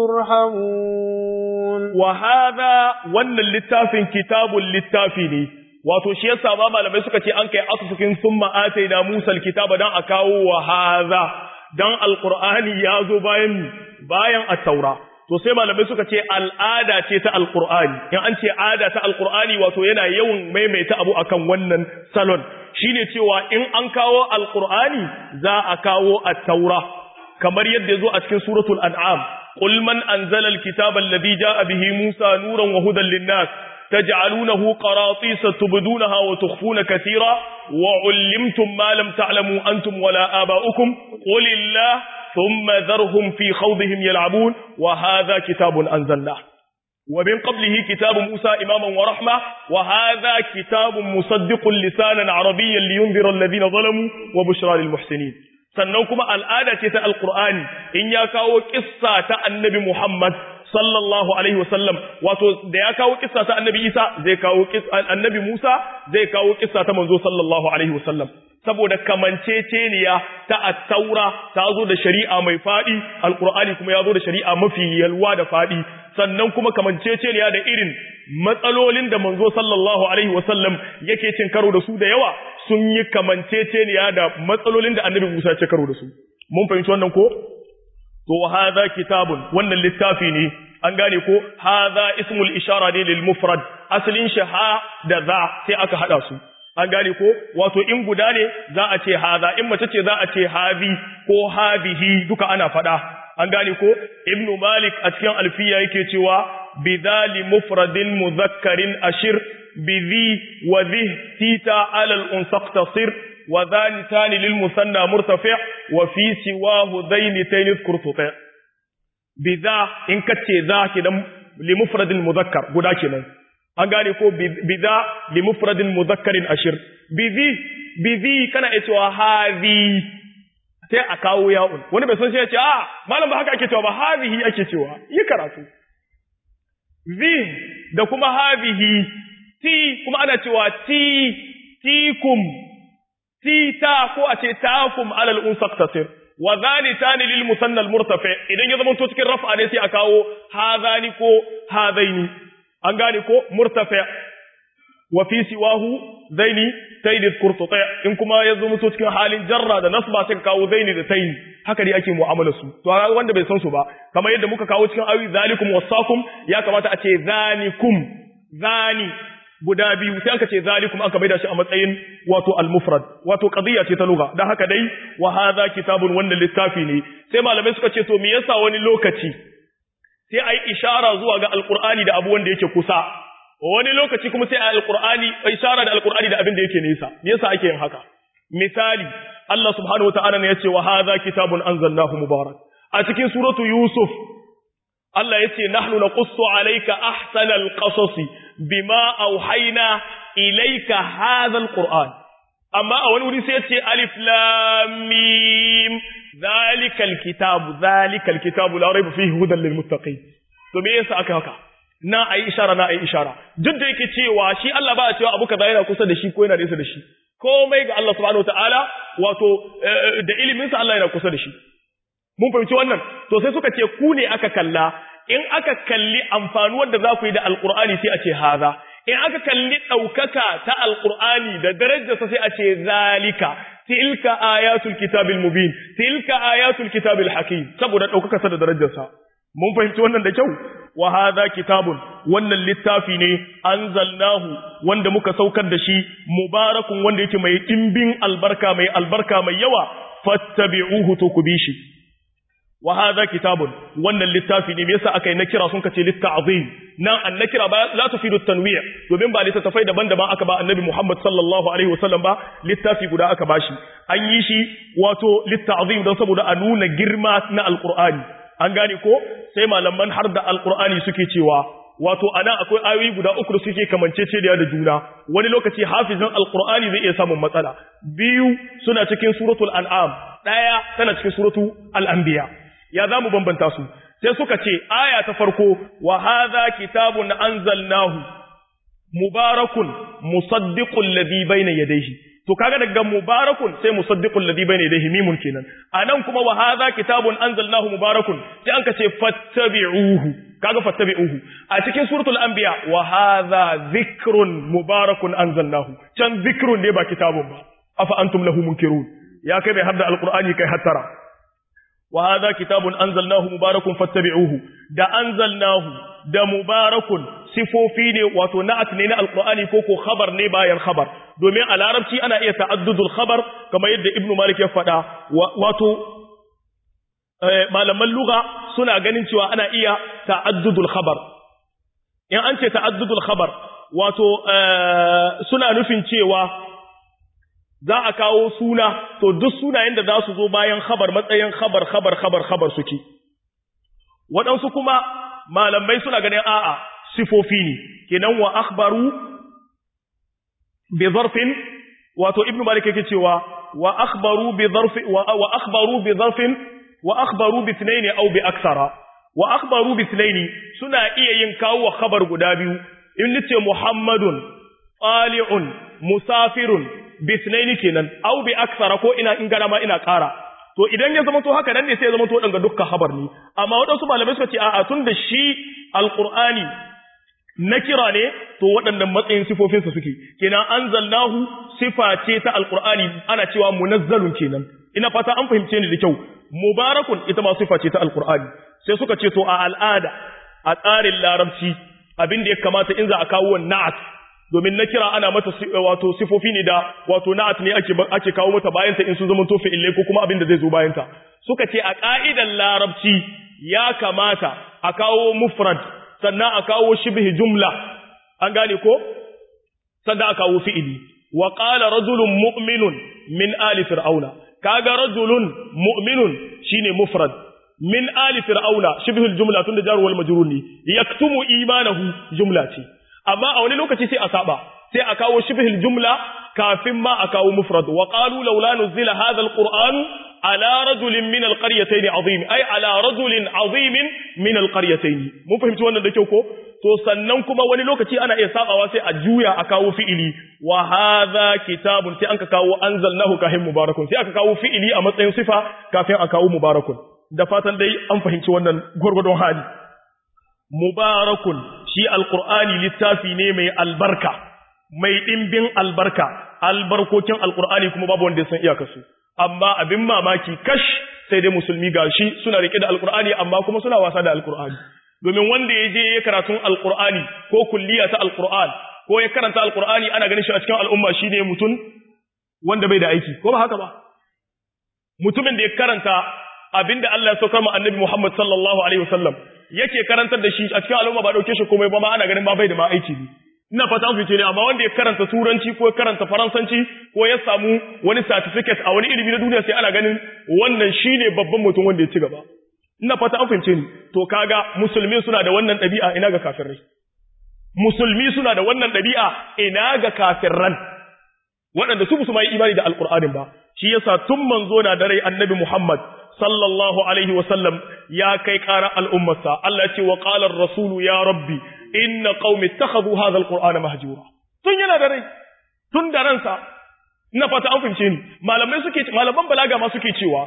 ترحمون وهذا وان اللتافين كتاب اللتافين wato shi yasa ba malamai suka ce an kai asfukin summa ataina Musa alkitaba dan akawo wa hadha dan alqur'ani yazo bayan bayan at-taura to sai malamai suka ce al'ada ce ta alqur'ani in an ce ada ta alqur'ani wato yana yawan maimaita abu akan wannan salon shine cewa in an kawo alqur'ani za a kawo at-taura kamar yadda yazo a cikin suratul an'am qul man anzala alkitaba alladhi jaa bihi Musa nuran wa hudan lin-nas تجعلونه قراطيس تبدونها وتخفون كثيرا وعلمتم ما لم تعلموا أنتم ولا آباؤكم قل الله ثم ذرهم في خوضهم يلعبون وهذا كتاب أنزلناه ومن قبله كتاب موسى إماما ورحمة وهذا كتاب مصدق لسانا عربيا لينذر الذين ظلموا وبشرى للمحسنين sannan kuma al'ada ce ta alqur'ani in ya kawo kissa ta annabi Muhammad sallallahu alaihi wasallam wato da ya kawo kissa ta annabi Isa zai kawo kissa annabi Musa zai kawo kissa ta manzo sallallahu alaihi wasallam saboda kamanceceniya ta at-taura ta zo da shari'a mai fadi alqur'ani kuma ya zo da shari'a mafi yalwa da fadi sannan kuma kamanceceniya da irin matsalolin da manzo sallallahu alaihi wasallam yake cin karo da su da yawa sun yi kamanceceniya da matsalolin da annabi Musa ya ci karo da su mun fahimci wannan ko to hadha kitabun wannan littafi ne an gane ko hadha ismul ishara ne lil mufrad aslin shi ha da za sai aka hada su an gane ko wato in guda ne za a ce hadha in mace ce za a ce hadhi ko hadhihi duka ana fada an gane ko ibnu malik a cikin alfiya yake cewa bidali mufradin mudhakkarin ashir bidhi wa dhih tita ala al unsaq tasir wa dhani tani lil musanna murtafi' wa fi siwahu dhaini tayn dhkur tuti bidha in kace za kidan li mufradin mudhakkar guda kenan an gane ko bidha li mufradin mudhakkarin ashir bidhi bidhi kana cewa hadhi sai a kawo ya'un wani bai san shi ya ce a malam ba haka ake cewa ba hadhihi ake cewa yi karatu zi da kuma hadhihi ti kuma ana cewa ti tikum tita ko a ce takum alal unsaq tasir wa dhanitani lil musanna al murtafi idan ya zama to cikin raf'a ne sai a kawo hadhani ko hadaini an gane ko murtafi wa fi siwahu zaini taini kurtuta in kuma ya zo mutu cikin halin jarra da nasba sai kawo zaini da taini haka dai ake mu'amala su to wanda bai san su ba kamar yadda muka kawo cikin awi zalikum wasakum ya kamata a ce zanikum zani guda biyu sai aka ce zalikum aka maida shi a matsayin wato al-mufrad wato qadiya ce ta lugha dan haka dai wa hadha kitabun wannan littafi ne sai malamai suka ce to me yasa wani lokaci sai ai ishara zuwa ga alqur'ani da abu wanda yake kusa wani lokaci kuma sai alqur'ani ishara da alqur'ani da abin da yake nesa me yasa ake yin haka misali Allah subhanahu wataala ne yace wa hadha kitabun anzalnahu mubarak a cikin suratu yusuf Allah yace nahnu naqussu alayka ahsanal qasasi bima auhayna ilayka hadha alquran amma a wani wuri sai yace alif lam mim zalikal kitabu zalikal kitabu la rayba fihi hudan lil muttaqin to me yasa aka haka na ayi ishara na ayi ishara duk da yake cewa shi Allah ba ya cewa abu kaza yana kusa da shi ko yana nesa da shi komai ga Allah subhanahu wataala wato da ilimin sa Allah yana kusa da shi mun fahimci wannan to sai suka ce ku ne aka kalla in aka kalli amfanuwar da za ku yi da alqur'ani sai a ce haza in aka kalli daukaka ta alqur'ani da darajarsa sai a ce zalika tilka ayatul kitabil mubin tilka ayatul kitabil hakim saboda daukaka sa da darajarsa mun fahimci wannan da kyau wa hadha kitabun wannan littafi ne anzalnahu wanda muka saukar da shi mubarakun wanda yake mai dimbin albarka mai albarka mai yawa fattabi'uhu to ku bi shi wa hadha kitabun wannan littafi ne me yasa aka yi nakira sun kace litta'zim nan annakira ba la tufidu tanwi' domin ba littafai daban-daban aka ba annabi Muhammad sallallahu alaihi wasallam ba littafi guda aka bashi an yi shi wato litta'zim don saboda a nuna girma na alqur'ani an gane ko sai malaman har da alqur'ani suke cewa wato ana akwai ayoyi guda uku da suke kamanceceniya da juna wani lokaci hafizin alqur'ani zai iya samun matsala biyu suna cikin suratul an'am daya tana cikin suratul al-anbiya ya zamu bambanta su sai suka ce aya ta farko wa hadha kitabun anzalnahu mubarakun musaddiqul ladhi bayna yadayhi to kaga daga mubarakun sai musaddiqul ladhi bayna yadayhi mimun kenan anan kuma wa hadha kitabun anzalnahu mubarakun sai an kace fattabi'uhu kaga fattabi'uhu a cikin suratul anbiya wa hadha dhikrun mubarakun anzalnahu can dhikrun ne ba kitabun ba afa antum lahu munkirun ya kai bai hadda alqur'ani kai hattara wa hadha kitabun anzalnahu mubarakun fattabi'uhu da anzalnahu da mubarakun sifofi ne wato na'at ne na alqur'ani ko ko khabar ne bayan khabar domin a larabci ana iya ta'addudul khabar kamar yadda ibnu malik ya faɗa wato malaman lugha suna ganin cewa ana iya ta'addudul khabar in an ce ta'addudul khabar wato suna nufin cewa za a kawo suna to duk sunayen da za su zo bayan khabar matsayin khabar khabar khabar khabar suke waɗansu kuma malamai suna ganin a'a sifofi ne kenan wa akhbaru bi zarfin wato ibnu malik yake cewa wa akhbaru bi zarfi wa akhbaru bi zarfin wa akhbaru bi ithnaini aw bi akthara wa akhbaru bi ithnaini suna iya yin kawo khabar guda biyu in nace muhammadun tali'un musafirun bi ithnaini kenan aw bi akthara ko ina in gara ma ina ƙara to idan ya zama to haka nan ne sai ya zama to danga dukkan khabar ne amma wadansu malamai suka ce a'a tun da shi alqur'ani nakira ne to waɗannan matsayin sifofinsa suke kenan anzalnahu sifa ce ta alqur'ani ana cewa munazzalun kenan ina fata an fahimce ni da kyau mubarakun ita ma sifa ce ta alqur'ani sai suka ce to a al'ada a tsarin larabci abin da ya kamata in za a kawo na'at domin nakira ana mata wato sifofi ne da wato na'at ne ake ake kawo mata bayan ta in sun zama to fi'ilai ko kuma abin da zai zo bayan ta suka ce a ka'idar larabci ya kamata a kawo mufrad sannan a kawo shibhi jumla an gane ko sannan a kawo fi'ili wa qala rajulun mu'minun min ali fir'auna kaga rajulun mu'minun shine mufrad min ali fir'auna shibhul jumla tunda jar wal majrur ne yaktumu imanahu jumla ce amma a wani lokaci sai a saba sai a kawo shibhul jumla kafin ma a kawo mufrad wa qalu laula nuzila hadha alquran ala rajulin min alqaryatayn azim ay ala rajulin azim min alqaryatayn mun fahimci wannan da kyau ko to sannan kuma wani lokaci ana iya sabawa sai a juya a kawo fi'ili wa hadha kitabun sai an ka kawo anzalnahu kahim mubarakun sai aka kawo fi'ili a matsayin sifa kafin a kawo mubarakun da fatan dai an fahimci wannan gurgurdon hali mubarakun shi alqur'ani littafi ne mai albarka mai dimbin albarka albarkokin alqur'ani kuma babu wanda ya san iyakarsu amma abin mamaki kash sai dai musulmi gashi suna rike da alqur'ani amma kuma suna wasa da alqur'ani domin wanda ya je ya karatun alqur'ani ko kulliya ta alqur'an ko ya karanta alqur'ani ana ganin shi a cikin al'umma shine mutum wanda bai da aiki ko ba haka ba mutumin da ya karanta abinda Allah ya saukar ma annabi Muhammad sallallahu alaihi wasallam yake karantar da shi a cikin al'umma ba dauke shi komai ba ma ana ganin ba bai da ma aiki ne ina fata an fice ne amma wanda ya karanta turanci ko ya karanta faransanci ko ya samu wani certificate a wani ilimi na duniya sai ana ganin wannan shine babban mutum wanda ya ci gaba ina fata an fice ni to kaga musulmi suna da wannan dabi'a ina ga kafirai musulmi suna da wannan dabi'a ina ga kafirran waɗanda su musu mai imani da alqur'anin ba shi yasa tun manzo na da rai annabi Muhammad sallallahu alaihi wasallam ya kai ƙara al'ummarsa Allah ce wa qala ar-rasul ya rabbi inna qaumi ittakhadhu hadha al-qur'ana mahjura tun yana da rai tun da ransa ina fata an fahimce ni malamai suke malaman balaga ma suke cewa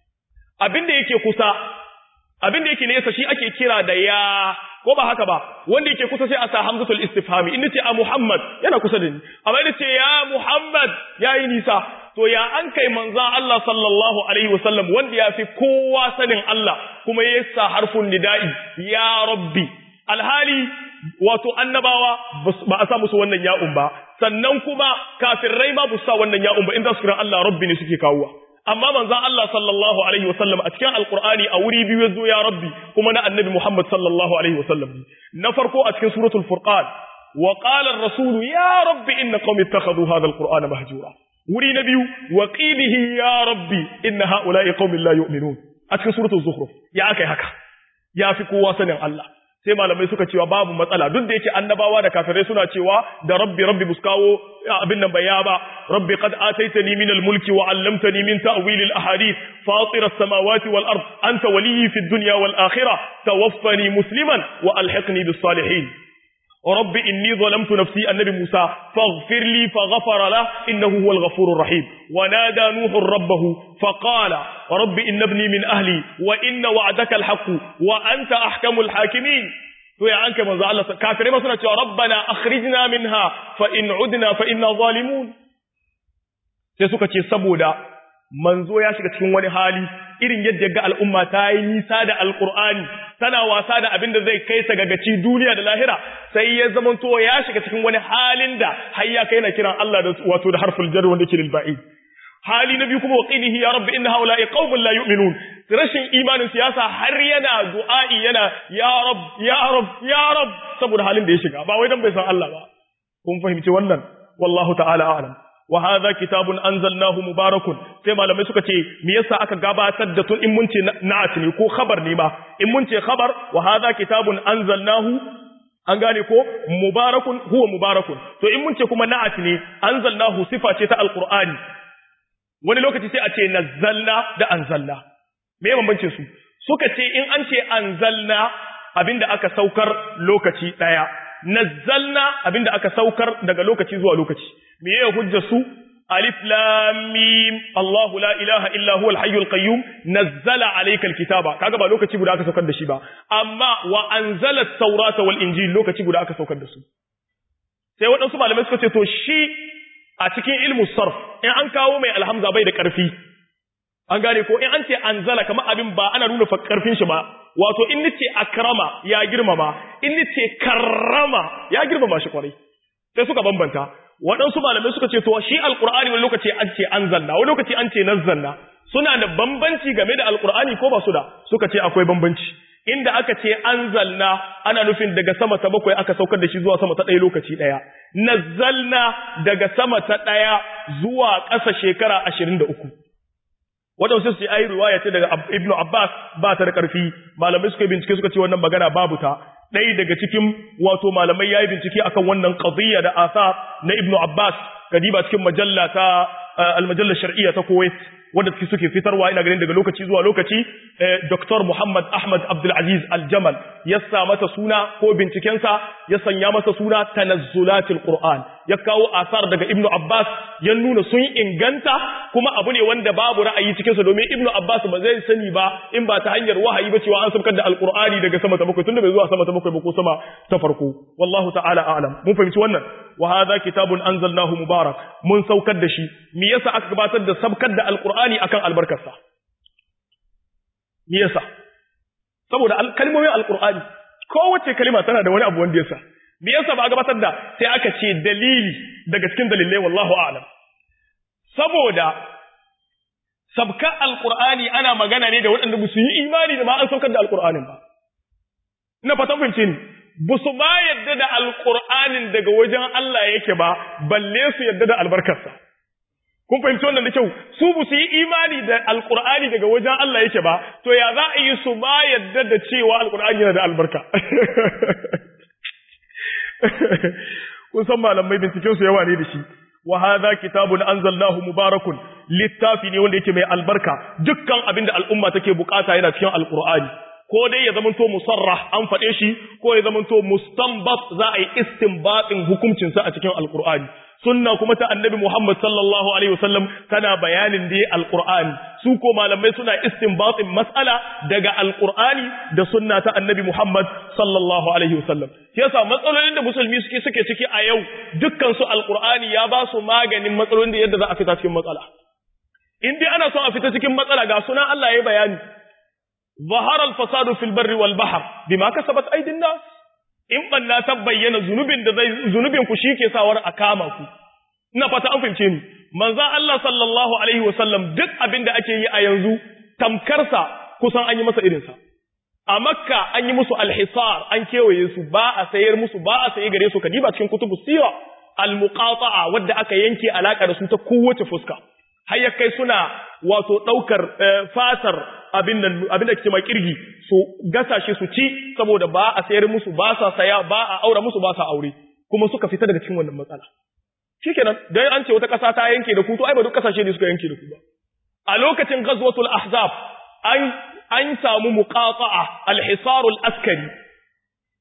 abinda yake kusa abinda yake nesa shi ake kira da ya ko ba haka ba wanda yake kusa sai a sa hamzatul istifhami inda ce a Muhammad yana kusa da ni amma inda ce ya Muhammad yayi nisa to ya an kai manzon Allah sallallahu alaihi wasallam wanda ya fi kowa sanin Allah kuma ya sa harfun nida'i ya rabbi alhali wato annabawa ba a sa musu wannan ya'un ba sannan kuma kafirai ma bu sa wannan ya'un ba inda su kira Allah rabbi ne suke kawowa amma manzon Allah sallallahu alaihi wasallam a cikin alqur'ani a wuri biyu yazo ya rabbi kuma na annabi Muhammad sallallahu alaihi wasallam na farko a cikin suratul furqan wa qala ar-rasul ya rabbi inna qaumi ittakhadhu hadha alqur'ana mahjura wuri na biyu wa qilihi ya rabbi inna haula'i qaumin la yu'minun a cikin suratul zukhruf ya akai haka ya fi kowa sanin Allah sai malamai suka cewa babu matsala duk da yake annabawa da kafirai suna cewa da rabbi rabbi buskawo abin nan baya ba rabbi qad ataitani min al-mulki wa 'allamtani min ta'wil al-ahadith fatir as-samawati wal ard anta waliyyi fid dunya wal akhirah tawaffani musliman wa alhiqni bis salihin rabbi inni zalamtu nafsi annabi Musa faghfir li faghfara la innahu huwal ghafurur rahim wa nada nuhu rabbahu faqala rabbi inna ibni min ahli wa inna wa'daka alhaq wa anta ahkamul hakimin to ya anka manzo Allah kafirai ma suna cewa rabbana akhrijna minha fa in udna fa inna zalimun sai suka ce saboda manzo ya shiga cikin wani hali irin yadda ga al'umma ta yi nisa da alqur'ani tana wasa da abin da zai kai ta gagaci duniya da lahira sai ya zamanto ya shiga cikin wani halin da har ya kai na kiran Allah da wato da harful jar wanda yake lil ba'id hali na biyu kuma waqinihi ya rabbi inna haula'i qaumun la yu'minun rashin imanin siyasa har yana du'a'i yana ya rab ya rab ya rab saboda halin da ya shiga ba wai dan bai san Allah ba kun fahimci wannan wallahu ta'ala a'lam wa hadha kitabun anzalnahu mubarakun sai malamai suka ce me yasa aka gabatar da tun in mun ce na'at ne ko khabar ne ma in mun ce khabar wa hadha kitabun anzalnahu an gane ko mubarakun huwa mubarakun to in mun ce kuma na'at ne anzalnahu sifa ce ta alqur'ani wani lokaci sai a ce nazzalna da anzalna me ya bambance su suka ce in an ce anzalna abinda aka saukar lokaci daya nazzalna abinda aka saukar daga lokaci zuwa lokaci me ya hujja su alif lam mim Allahu la ilaha illa huwa al-hayyul qayyum nazzala alayka al-kitaba kaga ba lokaci guda aka saukar da shi ba amma wa anzala at-taurata wal injil lokaci guda aka saukar da su sai waɗansu malamai suka ce to shi a cikin ilmu sarf in an kawo mai alhamza bai da ƙarfi an gane ko in an ce anzala kamar abin ba ana nuna fa ƙarfin shi ba wato in nace akrama ya girmama in nace karrama ya girmama shi kwarai sai suka bambanta waɗansu malamai suka ce to shi alqur'ani wani lokaci an ce anzalna wani lokaci an ce nazzalna suna da bambanci game da alqur'ani ko ba su da suka ce akwai bambanci inda aka ce anzalna ana nufin daga sama ta bakwai aka saukar da shi zuwa sama ta ɗaya lokaci ɗaya nazzalna daga sama ta ɗaya zuwa ƙasa shekara ashirin da uku waɗansu su ce ayi riwaya ce daga Ibn Abbas ba ta da ƙarfi malamai suka yi bincike suka ce wannan magana babu ta ɗaya daga cikin wato malamai yayi bincike akan wannan qadiyya da asar na Ibn Abbas kadiba cikin majalla ta al-majalla shar'iyya ta Kuwait wanda suke fitarwa ina ganin daga lokaci zuwa lokaci Dr. Muhammad Ahmad Abdul Aziz Al-Jamal ya sa mata suna ko bincikensa ya sanya masa suna Tanazzulatul Qur'an ya kawo asar daga Ibn Abbas ya nuna sun inganta kuma abu ne wanda babu ra'ayi cikin sa domin Ibn Abbas ba zai sani ba in ba ta hanyar wahayi ba cewa an saukar da Al-Qur'ani daga sama ta bakwai tunda bai zuwa sama ta bakwai ba ko sama ta farko wallahu ta'ala a'lam mun fahimci wannan wa hadha kitabun anzalnahu mubarak mun saukar da shi me yasa aka gabatar da sabkar da Al-Qur'ani akan albarkarsa me yasa saboda kalmomin Al-Qur'ani kowace kalma tana da wani abu wanda yasa me yasa ba a gabatar da sai aka ce dalili daga cikin dalilai wallahu a'lam saboda sabka Al-Qur'ani ana magana ne da waɗanda ba su yi imani da ma an saukar da Al-Qur'anin ba ina fatan fahimce ni ba su ba yadda da Al-Qur'anin daga wajen Allah yake ba balle su yadda da albarkarsa kun fahimci wannan da kyau su bu su yi imani da alqur'ani daga wajen Allah yake ba to ya za a yi su ba yadda da cewa alqur'ani yana da albarka kun san malamai binciken su yawa ne da shi wa hadha kitabun anzalnahu mubarakun littafi ne wanda yake mai albarka dukkan abinda al'umma take bukata yana cikin alqur'ani ko dai ya zamanto musarrah an fade shi ko ya zamanto mustanbat za a yi istinbatin hukuncin sa a cikin alqur'ani sunna kuma ta annabi Muhammad sallallahu alaihi wasallam tana bayanin da alqur'ani su ko malamai suna istinbatin mas'ala daga alqur'ani da sunna ta annabi Muhammad sallallahu alaihi wasallam yasa matsalolin da musulmi suke suke ciki a yau dukkan su alqur'ani ya ba su maganin matsalolin da yadda za a fita cikin matsala in dai ana son a fita cikin matsala ga sunan Allah yayi bayani zahara al-fasadu fil barri wal bahr bima kasabat aydin nas in banna ta bayyana zunubin da zai zunubin ku shike sawar a kama ku ina fata an fahimce ni manzo Allah sallallahu alaihi wasallam duk abinda ake yi a yanzu tamkarsa kusan an yi masa irin sa a makka an yi musu alhisar an kewaye su ba a sayar musu ba a saye gare su kadiba cikin kutubu sira almuqata'a wadda aka yanke alaka da su ta kowace fuska har ya kai suna wato daukar fatar abin nan abin da kike mai kirgi su gasa shi su ci saboda ba a sayar musu ba sa saya ba a aura musu ba sa aure kuma suka fita daga cikin wannan matsala shikenan dai an ce wata kasa ta yanke da ku to ai ba duk kasashe ne suka yanke da ku ba a lokacin ghazwatul ahzab an an samu muqata'a al-hisar al-askari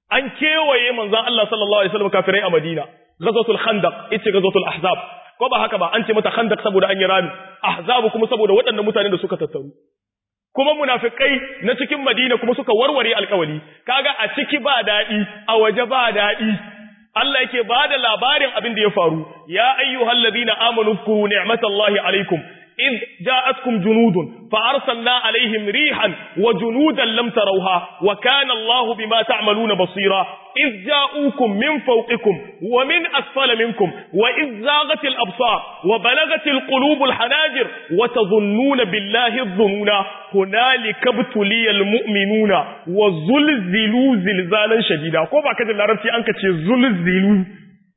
an kewaye manzon Allah sallallahu alaihi wasallam kafirai a Madina ghazwatul khandaq ita ghazwatul ahzab ko ba haka ba an ce mata khandaq saboda an yi rami ahzab kuma saboda waɗannan mutanen da suka tattaru kuma munafikai na cikin Madina kuma suka warware alƙawari kaga a ciki ba dadi a waje ba dadi Allah yake bada labarin abin da ya faru ya ayyuhalladhina amanu zkuru ni'matallahi alaikum إذ جاءتكم جنود فأرسلنا عليهم ريحا وجنودا لم تروها وكان الله بما تعملون بصيرا إذ جاءوكم من فوقكم ومن أسفل منكم وإذ زاغت الأبصار وبلغت القلوب الحناجر وتظنون بالله الظنون هنالك ابتلي المؤمنون وزلزلوا زلزالا شديدا كوبا كذا العربي أنك زلزلوا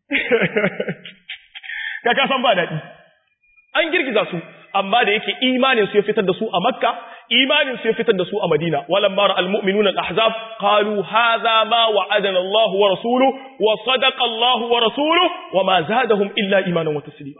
كاكا سنبادا an girgiza su amma da yake imanin su ya fitar da su a Makka imanin su ya fitar da su a Madina walamma ra'al mu'minuna al-ahzab qalu hadha ma wa'adana Allah wa rasuluhu wa sadaqa Allah wa rasuluhu wa ma zadahum illa imanan wa taslima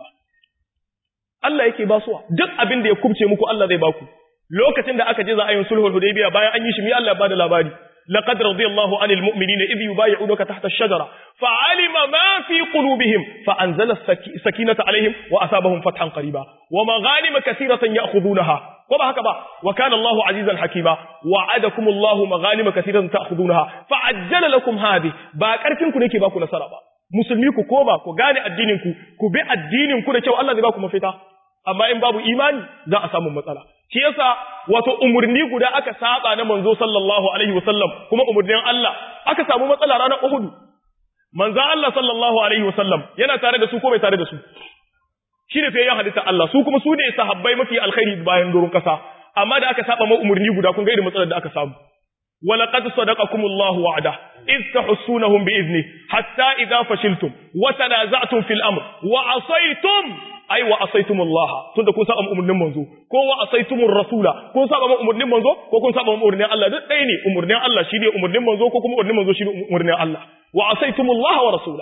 Allah yake ba su duk abin da ya kubce muku Allah zai baku lokacin da aka je za a yi sulhul hudaybiya bayan an yi shi mi Allah ya bada labari لقد رضي الله عن المؤمنين إذ يبايعونك تحت الشجرة فعلم ما في قلوبهم فأنزل السكينة عليهم وأثابهم فتحا قريبا ومغانم كثيرة يأخذونها وما هكذا وكان الله عزيزا حكيما وعدكم الله مغانم كثيرة تأخذونها فعجل لكم هذه باكركم نيكي باكو نصرا musulmi ku koma ku gane addinin ku ku bi addinin ku da kyau Allah zai ba ku mafita amma in babu imani za a samu matsala shi yasa wato umurni guda aka saba na manzo sallallahu alaihi wasallam kuma umurnin Allah aka samu matsala ranar Uhud manzo Allah sallallahu alaihi wasallam yana tare da su ko bai tare da su shine sai ya hadita Allah su kuma su ne sahabbai mafi alkhairi bayan doron kasa amma da aka saba ma umurni guda kun ga irin matsalar da aka samu ولقد صدقكم الله وعده إذ تحسونهم بإذنه حتى إذا فشلتم وتنازعتم في الأمر وعصيتم أي وعصيتم الله تند كون سابا أمرنا منزو كون وعصيتم الرسول كون سابا أمرنا منزو كون سابا أمرنا الله ديني أمرنا الله شيني أمرنا منزو كون أمرنا منزو شيني أمرنا الله وعصيتم الله ورسوله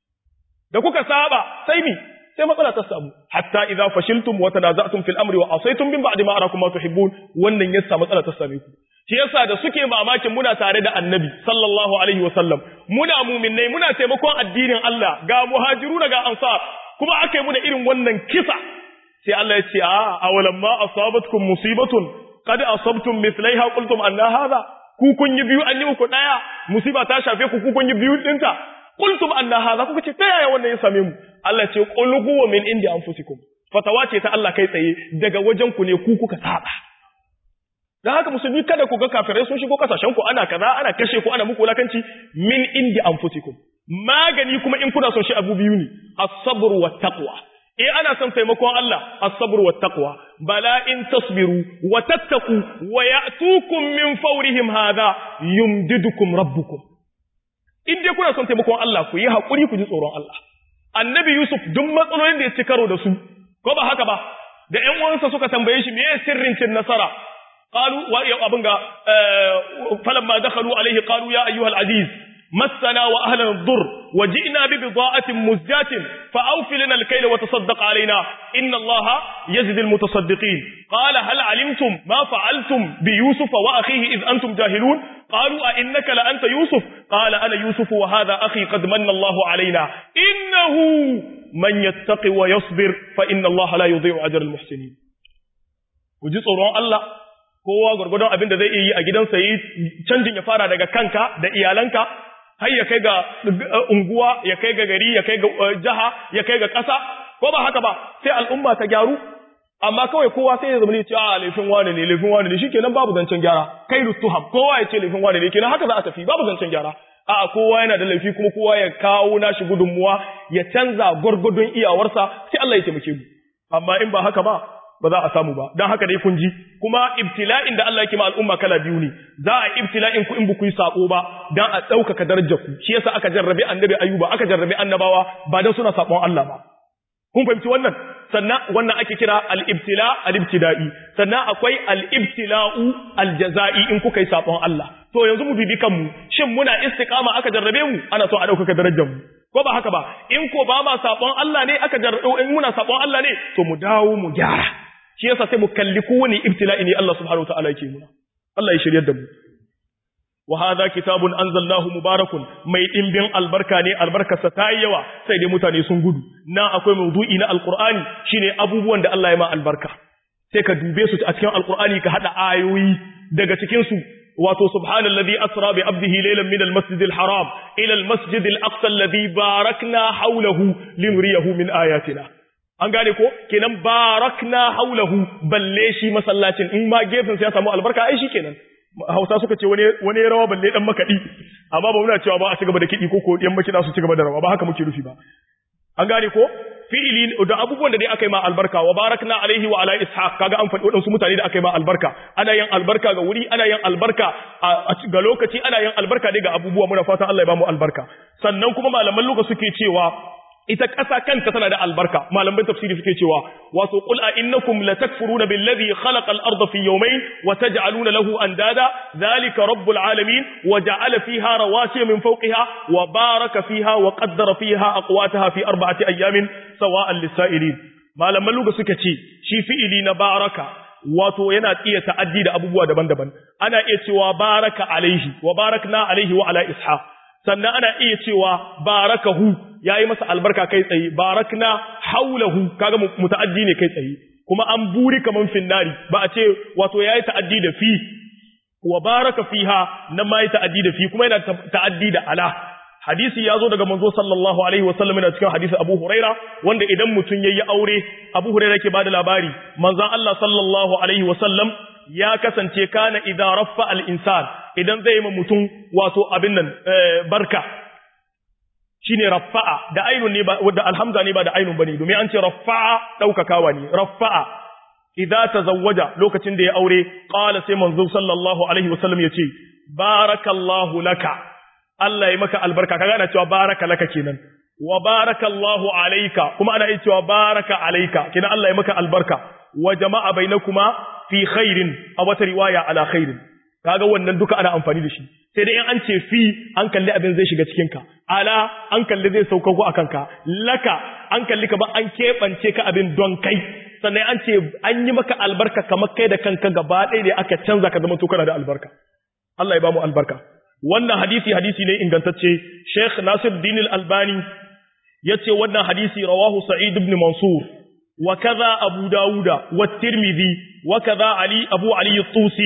da kuka saba sai mi sai matsala ta samu hatta idza fashiltum wa tanaza'tum fil amri wa asaytum min ba'di ma arakum ma tuhibbun wannan yasa matsala ta same ku shi yasa da suke mamakin muna tare da annabi sallallahu alaihi wasallam muna mu'minnai muna taimakon addinin Allah ga muhajiruna ga ansar kuma akai mu da irin wannan kisa sai Allah ya ce a awalam ma asabatkum musibatun qad asabtum mithlaiha qultum anna hadha ku kun yi biyu an yi muku daya musiba ta shafe ku ku kun yi biyu dinta qultum anna hadha kuka ce ta yaya wannan ya same mu Allah ce qul huwa min indi anfusikum fatawa ce ta Allah kai tsaye daga wajen ku ne ku kuka saba dan haka musulmi kada ku ga kafirai sun shigo kasashen ku ana kaza ana kashe ku ana muku wulakanci min indi anfusikum magani kuma in kuna son shi abu biyu ne as-sabr wa taqwa eh ana son taimakon Allah as-sabr wa taqwa bala in tasbiru wa tattaqu wa ya'tukum min fawrihim hadha yumdidukum rabbukum in dai kuna son taimakon Allah ku yi hakuri ku ji tsoron Allah annabi Yusuf duk matsalolin da ya ci karo da su ko ba haka ba da ƴan uwansa suka tambaye shi meye sirrin cin nasara qalu wa ya abunga falamma dakhalu alayhi qalu ya ayyuhal aziz مسنا وأهلنا الضر وجئنا ببضاعة مزجاة فأوفي لنا الكيل وتصدق علينا إن الله يجزي المتصدقين قال هل علمتم ما فعلتم بيوسف وأخيه إذ أنتم جاهلون قالوا أئنك لأنت يوسف قال أنا يوسف وهذا أخي قد من الله علينا إنه من يتقي ويصبر فإن الله لا يضيع أجر المحسنين وجزء رون الله kowa gurgurdon abin da zai yi a gidansa yi canjin ya fara daga kanka da iyalanka har ya kai ga unguwa ya kai ga gari ya kai ga jaha ya kai ga ƙasa ko ba haka ba sai al'umma ta gyaru amma kawai kowa sai ya zama ne ce a laifin wani ne laifin wani ne shikenan babu zancen gyara kai rutuham kowa ya ce laifin wani ne kenan haka za a tafi babu zancen gyara a kowa yana da laifi kuma kowa ya kawo nashi gudunmuwa ya canza gurgurdon iyawarsa sai Allah ya taimake mu amma in ba haka ba ba za a samu ba don haka dai kun ji kuma ibtila'in da Allah yake ma al'umma kala biyu ne za a ibtila'in ku in bu ku yi sako ba don a ɗaukaka darajar ku shi yasa aka jarrabe annabi ayuba aka jarrabe annabawa ba don suna sakon Allah ba kun fahimci wannan sannan wannan ake kira al-ibtila al-ibtida'i sannan akwai al-ibtila'u al-jaza'i in kuka yi sakon Allah to yanzu mu bibi kanmu shin muna istiqama aka jarrabe mu ana so a ɗaukaka darajar mu ko ba haka ba in ko ba ma sakon Allah ne aka jarrabe in muna sakon Allah ne to mu dawo mu gyara shi yasa sai mu kalli kowane ibtila'i ne Allah subhanahu wataala yake muna Allah ya shiryar da mu wa hadha kitabun anzalnahu mubarakun mai dimbin albarka ne albarkarsa ta yi yawa sai dai mutane sun gudu na akwai mawdu'i na alqur'ani shine abubuwan da Allah ya ma albarka sai ka dube su a cikin alqur'ani ka hada ayoyi daga cikin su wato subhanallazi asra bi abdihi laylan min almasjidil haram ila almasjidil aqsa alladhi barakna hawlahu linuriyahu min ayatina an gane ko kenan barakna hawlahu balle shi masallacin in ma gefen sai ya samu albarka ai shikenan Hausa suka ce wani wani rawa balle dan makadi amma ba muna cewa ba a cigaba da kidi ko ko yan makida su cigaba da rawa ba haka muke rufi ba an gane ko fi'ili da abubuwan da dai aka yi ma albarka wa barakna alaihi wa ala ishaq kaga an faɗi wadansu mutane da aka yi ma albarka ana yin albarka ga wuri ana yin albarka ga lokaci ana yin albarka dai ga abubuwa muna fatan Allah ya ba mu albarka sannan kuma malaman lokaci suke cewa ita ƙasa kanta tana da albarka malaman tafsiri suke cewa wato qul a innakum latakfuruna billazi khalaqa al-ardha fi yawmayn wa taj'aluna lahu andada dhalika rabbul alamin wa ja'ala fiha rawasiya min fawqiha wa baraka fiha wa qaddara fiha aqwataha fi arba'ati ayamin sawa'an lis-sa'ilin malaman luga suka ce shi fi'ili na baraka wato yana iya ta'addi da abubuwa daban-daban ana iya cewa baraka alaihi wa barakna alaihi wa ala ishaq sannan ana iya cewa barakahu yayi masa albarka kai tsaye barakna haulahu kaga mutaaddi ne kai tsaye kuma an buri kaman finnari ba a ce wato yayi ta'addi da fi wa baraka fiha nan ma yayi ta'addi da fi kuma yana ta'addi da ala hadisi yazo daga manzo sallallahu alaihi wasallam yana cikin hadisi Abu Huraira wanda idan mutun yayi aure Abu Huraira yake bada labari manzon Allah sallallahu alaihi wasallam ya kasance kana idza raffa al-insan idan zai ma mutum wato abin nan barka shine raffa'a da ainun ne ba da alhamza ne ba da ainun bane domin an ce raffa'a daukakawa ne raffa'a idza tazawwaja lokacin da ya aure qala sai manzo sallallahu alaihi wasallam yace barakallahu laka Allah ya maka albarka kaga ana cewa baraka laka kenan wa barakallahu alayka kuma ana cewa baraka alayka kenan Allah ya maka albarka wa jama'a bainakuma fi khairin a wata riwaya ala khairin kaga wannan duka ana amfani da shi sai dai in an ce fi an kalli abin zai shiga cikin ka ala an kalli zai sauka ko akan ka laka an kalli ka ba an kebance ka abin don kai sannan an ce an yi maka albarka kamar kai da kanka gaba ɗaya ne aka canza ka zama to kana da albarka Allah ya ba mu albarka wannan hadisi hadisi ne ingantacce Sheikh Nasiruddin Al-Albani yace wannan hadisi rawahu Sa'id ibn Mansur وكذا أبو داود والترمذي وكذا علي أبو علي الطوسي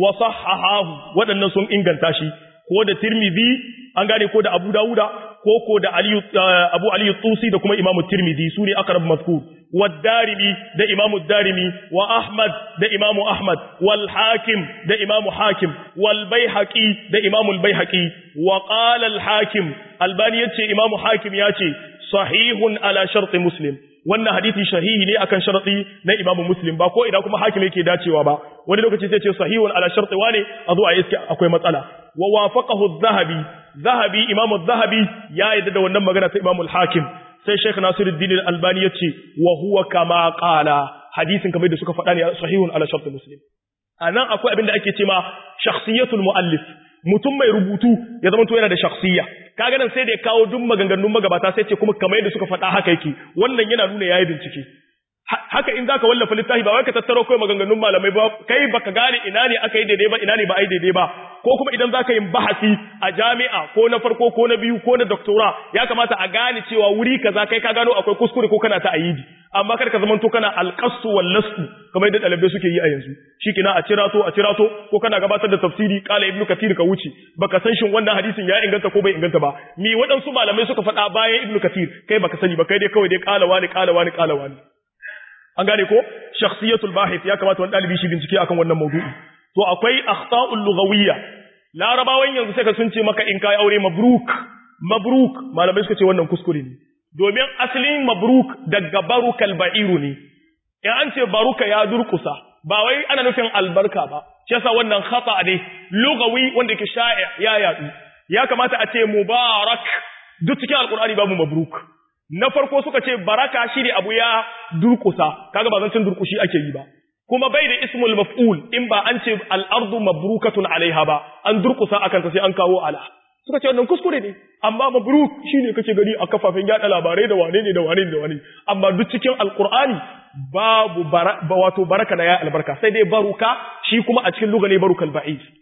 وصححاه ودن سن إنغانتاشي كود الترمذي أنغاني كود أبو داود كود علي أبو علي الطوسي ده كما إمام الترمذي سوري أقرب مذكور والدارمي ده إمام الدارمي وأحمد ده إمام أحمد والحاكم ده إمام حاكم والبيهقي ده إمام البيهقي وقال الحاكم الباني يتي إمام حاكم ياتي صحيح على شرط مسلم wannan hadisi sahihi ne akan sharadi na Imam Muslim ba ko idan kuma hakim yake dacewa ba wani lokaci sai ce sahihun ala sharti wane a zo a iske akwai matsala wa wafaqahu az-Zahabi Zahabi Imam az-Zahabi ya yadda da wannan magana ta Imam al-Hakim sai Sheikh Nasiruddin al-Albani yace wa huwa kama qala hadisin kamar da suka faɗa ne sahihun ala sharti Muslim anan akwai abin da ake cewa shakhsiyatul muallif mutum mai rubutu ya zama to yana da shakhsiyya kaga nan sai da ya kawo duk maganganun magabata sai ce kuma kamar yadda suka faɗa haka yake wannan yana nuna yayi bincike haka in zaka wallafa littafi ba wai ka tattaro kai maganganun malamai ba kai baka gane ina ne aka yi daidai ba ina ne ba ai daidai ba ko kuma idan zaka yi bahasi a jami'a ko na farko ko na biyu ko na doctora ya kamata a gane cewa wuri kaza kai ka gano akwai kuskure ko kana ta ayidi amma kar ka zamanto kana alqasu wal lasu kamar yadda dalibai suke yi a yanzu shikina a cirato a cirato ko kana gabatar da tafsiri kala ibnu kathir ka wuce baka san shin wannan hadisin ya inganta ko bai inganta ba mi waɗansu malamai suka faɗa bayan ibnu kathir kai baka sani ba kai dai kawai dai kala wani kala wani kala wani an gane ko shakhsiyatul bahith ya kamata wani dalibi shi bincike akan wannan mawdu'i to akwai akhta'ul lughawiyya larabawan yanzu sai ka sun ce maka in kai aure mabruk mabruk malamai suka ce wannan kuskure ne domin asalin mabruk daga barukal ba'iru ne in an ce baruka ya durkusa ba wai ana nufin albarka ba shi yasa wannan khata ne lughawi wanda ke sha'i ya yadu ya kamata a ce mubarak duk cikin alqur'ani babu mabruk na farko suka ce baraka shi ne abu ya durkusa kaga ba zancin durkushi ake yi ba kuma bai da ismul maf'ul in ba an ce al-ardu mabrukatun alaiha ba an durkusa akan ta sai an kawo ala suka ce wannan kuskure ne amma mabruk shine kake gani a kafafen yada labarai da wane ne da wane ne da wane amma duk cikin alqur'ani babu ba wato baraka na ya albarka sai dai baruka shi kuma a cikin lugha ne barukal ba'id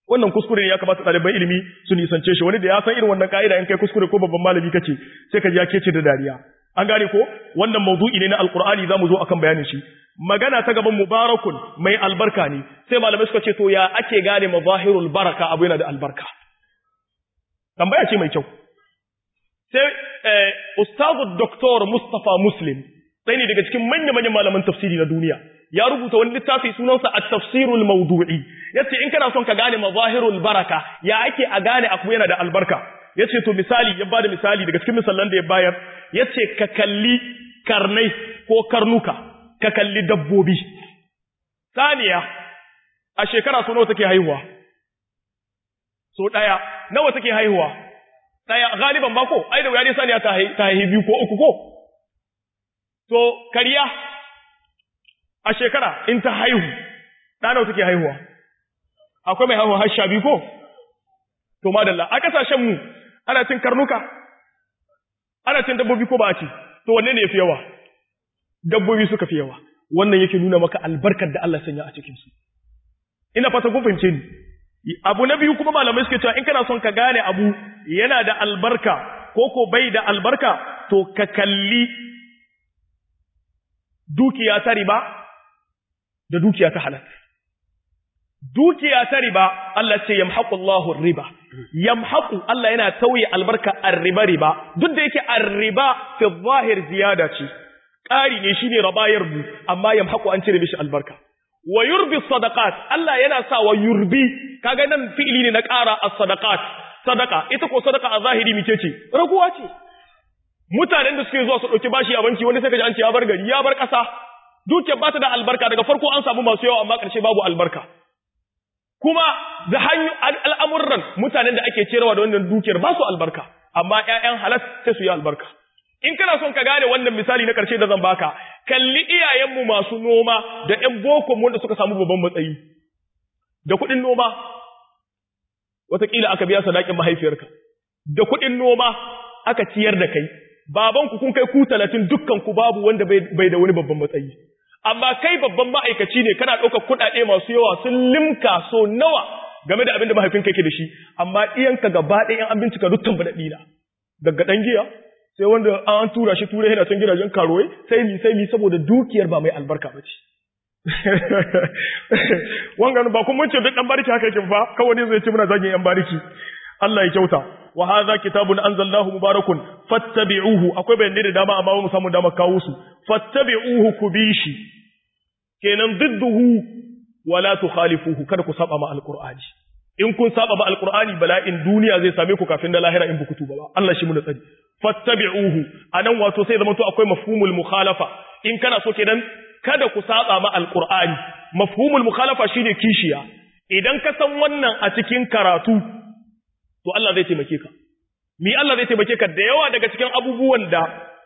wannan kuskure ne ya kamata ɗaliban ilimi su nisance shi. Wani da ya san irin wannan ka'ida in kai kuskure ko babban malami kace sai ka ji ya kece da dariya. An gane ko wannan mawdu'i ne na alqur'ani zamu zo akan bayanin shi. Magana ta gaban mubarakun mai albarka ne, sai malamai suka ce to ya ake gane mazahirul baraka abu yana da albarka. Tambaya ce mai kyau. Sai eh ustazu doktor Mustafa Muslim sai ne daga cikin manya-manyan malaman tafsiri na duniya ya rubuta wani littafi sunansa at-tafsirul mawdu'i. Yace in kana son ka gane mazahirul baraka ya ake a gane abu yana da albarka. Yace to misali ya bada misali daga cikin misalan da ya bayar yace ka kalli karnai ko karnuka, ka kalli dabbobi. Saniya a shekara so nawa take haihuwa? So daya. Nawa take haihuwa? Daya galiban ba ko? Ai da wuya ne saniya ta haihi biyu ko uku ko? To kariya a shekara in ta haihu da nawa take haihuwa? Akwai mai haihuwa har sha biyu ko? To madalla a kasashen mu ana cin karnuka? Ana cin dabbobi ko ba a ci? To wanne ne yafi yawa? Dabbobi suka fi yawa. Wannan yake nuna maka albarkar da Allah sanya a cikin su. Ina fata kun fahimce ni. Abu na biyu kuma malamai suke cewa in kana son ka gane abu yana da albarka ko ko bai da albarka to ka kalli dukiya ta riba da dukiya ta halal. Dukiya ta riba Allah ce yamhaqu Allahu riba. Yamhaqu Allah yana tauye albarka ar-riba riba. Duk da yake ar-riba fi zahir ziyada ce. Ƙari ne shine rabayar bu amma yamhaqu an cire mishi albarka. Wa yurbi sadaqat Allah yana sa wa yurbi kaga nan fi'ili ne na ƙara as-sadaqat. Sadaqa ita ko sadaqa a zahiri mice ce? Raguwa ce. Mutanen da suke zuwa su dauki bashi a banki wanda sai kaji an ce ya bar gari ya bar ƙasa. Dukiyar ba ta da albarka daga farko an samu masu yawa amma ƙarshe babu albarka. Kuma da hanyoyin al'amuran mutanen da ake cerewa da wannan dukiyar ba su albarka, amma ‘ya'yan halas sai su yi albarka. In kana son ka gane wannan misali na ƙarshe da zan baka, kalli iyayenmu masu noma da ‘yan boko wanda suka samu babban matsayi. Da kuɗin noma, wataƙila aka biya sadakin mahaifiyarka, da kuɗin noma aka ciyar da kai, babanku kun kai ku talatin dukkanku babu wanda bai da wani babban matsayi. Amma kai babban ma'aikaci ne kana ɗaukar kuɗaɗe masu yawa sun limka so nawa game da abin da mahaifinka yake da shi, amma iyanka gaba ɗaya an bincika dukkan baɗaɗi na daga ɗan giya sai wanda an tura shi turai yana can gidajen karuwai sai ni sai ni saboda dukiyar ba mai albarka ba ce. Wangan ba kun mun ce duk ɗan bariki haka yake ba kawai ne zai ce muna zagin ‘yan bariki. Allah ya kyauta. Wa hadha kitabun anzalnahu mubarakun fattabi'uhu akwai bayanai da dama amma mu samu dama kawo su fattabi'uhu kubishi kenan didduhu wala tukhalifuhu kada ku saba ma alqur'ani in kun saba ma alqur'ani bala'in duniya zai same ku kafin da lahira in buku tuba ba Allah shi mu da tsari fattabi'uhu anan wato sai zaman to akwai mafhumul mukhalafa in kana so kenan kada ku saba ma alqur'ani mafhumul mukhalafa shine kishiya idan ka san wannan a cikin karatu to Allah zai taimake ka. Mi Allah zai taimake ka da yawa daga cikin abubuwan da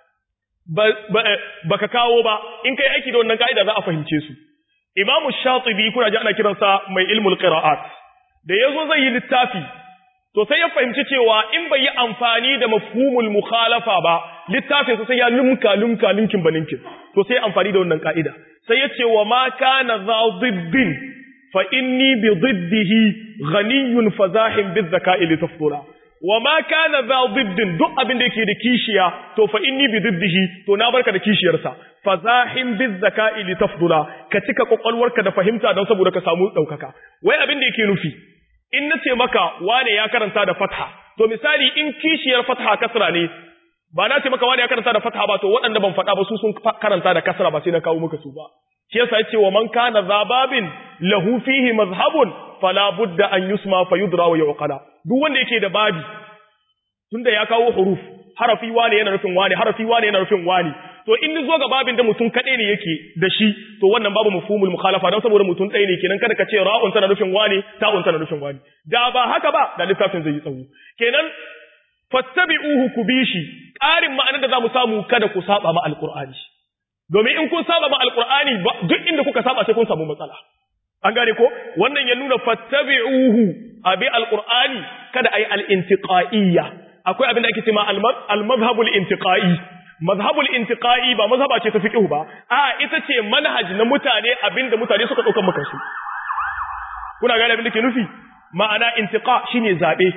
baka kawo ba, in kai aiki da wannan ka'ida za a fahimce su. Imamu Shatibi kuna ji ana kiransa mai ilmul qira'at. Da yazo zai yi littafi, to sai ya fahimci cewa in bai yi amfani da mafhumul mukhalafa ba, littafin sa sai ya lumka lumka linkin baninkin. To sai amfani da wannan ka'ida. Sai ya ce wa ma kana zadhibbin fa inni bi dhiddihi ghaniyun fazahim bizaka'i litafdula wa ma kana za dhiddin duk abin da yake da kishiya to fa inni bi dhiddihi to na barka da kishiyarsa fazahim bizaka'i litafdula ka cika kokolwarka da fahimta don saboda ka samu daukaka wai abin da yake nufi in nace maka wane ya karanta da fatha to misali in kishiyar fatha kasra ne ba na ce maka wane ya karanta da fatha ba to waɗanda ban faɗa ba su sun karanta da kasra ba sai na kawo maka su ba shi yasa yace wa man kana zababin lahu fihi mazhabun fala budda an yusma fayudra wa yuqala duk wanda yake da babi tunda ya kawo huruf harafi wane yana nufin wane harafi wane yana nufin wane to in ni zo ga babin da mutum kade ne yake da shi to wannan babu mafhumul mukhalafa dan saboda mutum ɗaya ne kenan kada ka ce ra'un tana nufin wane ta'un tana nufin wane da ba haka ba da littafin zai yi tsawo kenan fattabi'uhu kubishi ƙarin ma'anar da zamu samu kada ku saba ma alqur'ani domin in kun saba ma alqur'ani duk inda kuka saba sai kun samu matsala an gane ko wannan ya nuna fattabi'uhu abi alqur'ani kada ayi al-intiqaiyya akwai abin da ake cewa al-madhhabul intiqai madhhabul intiqai ba mazhaba ce ta fiqh ba a ita ce manhaj na mutane abinda mutane suka dauka maka su kuna gane abin da ke nufi ma'ana intiqa shine zabe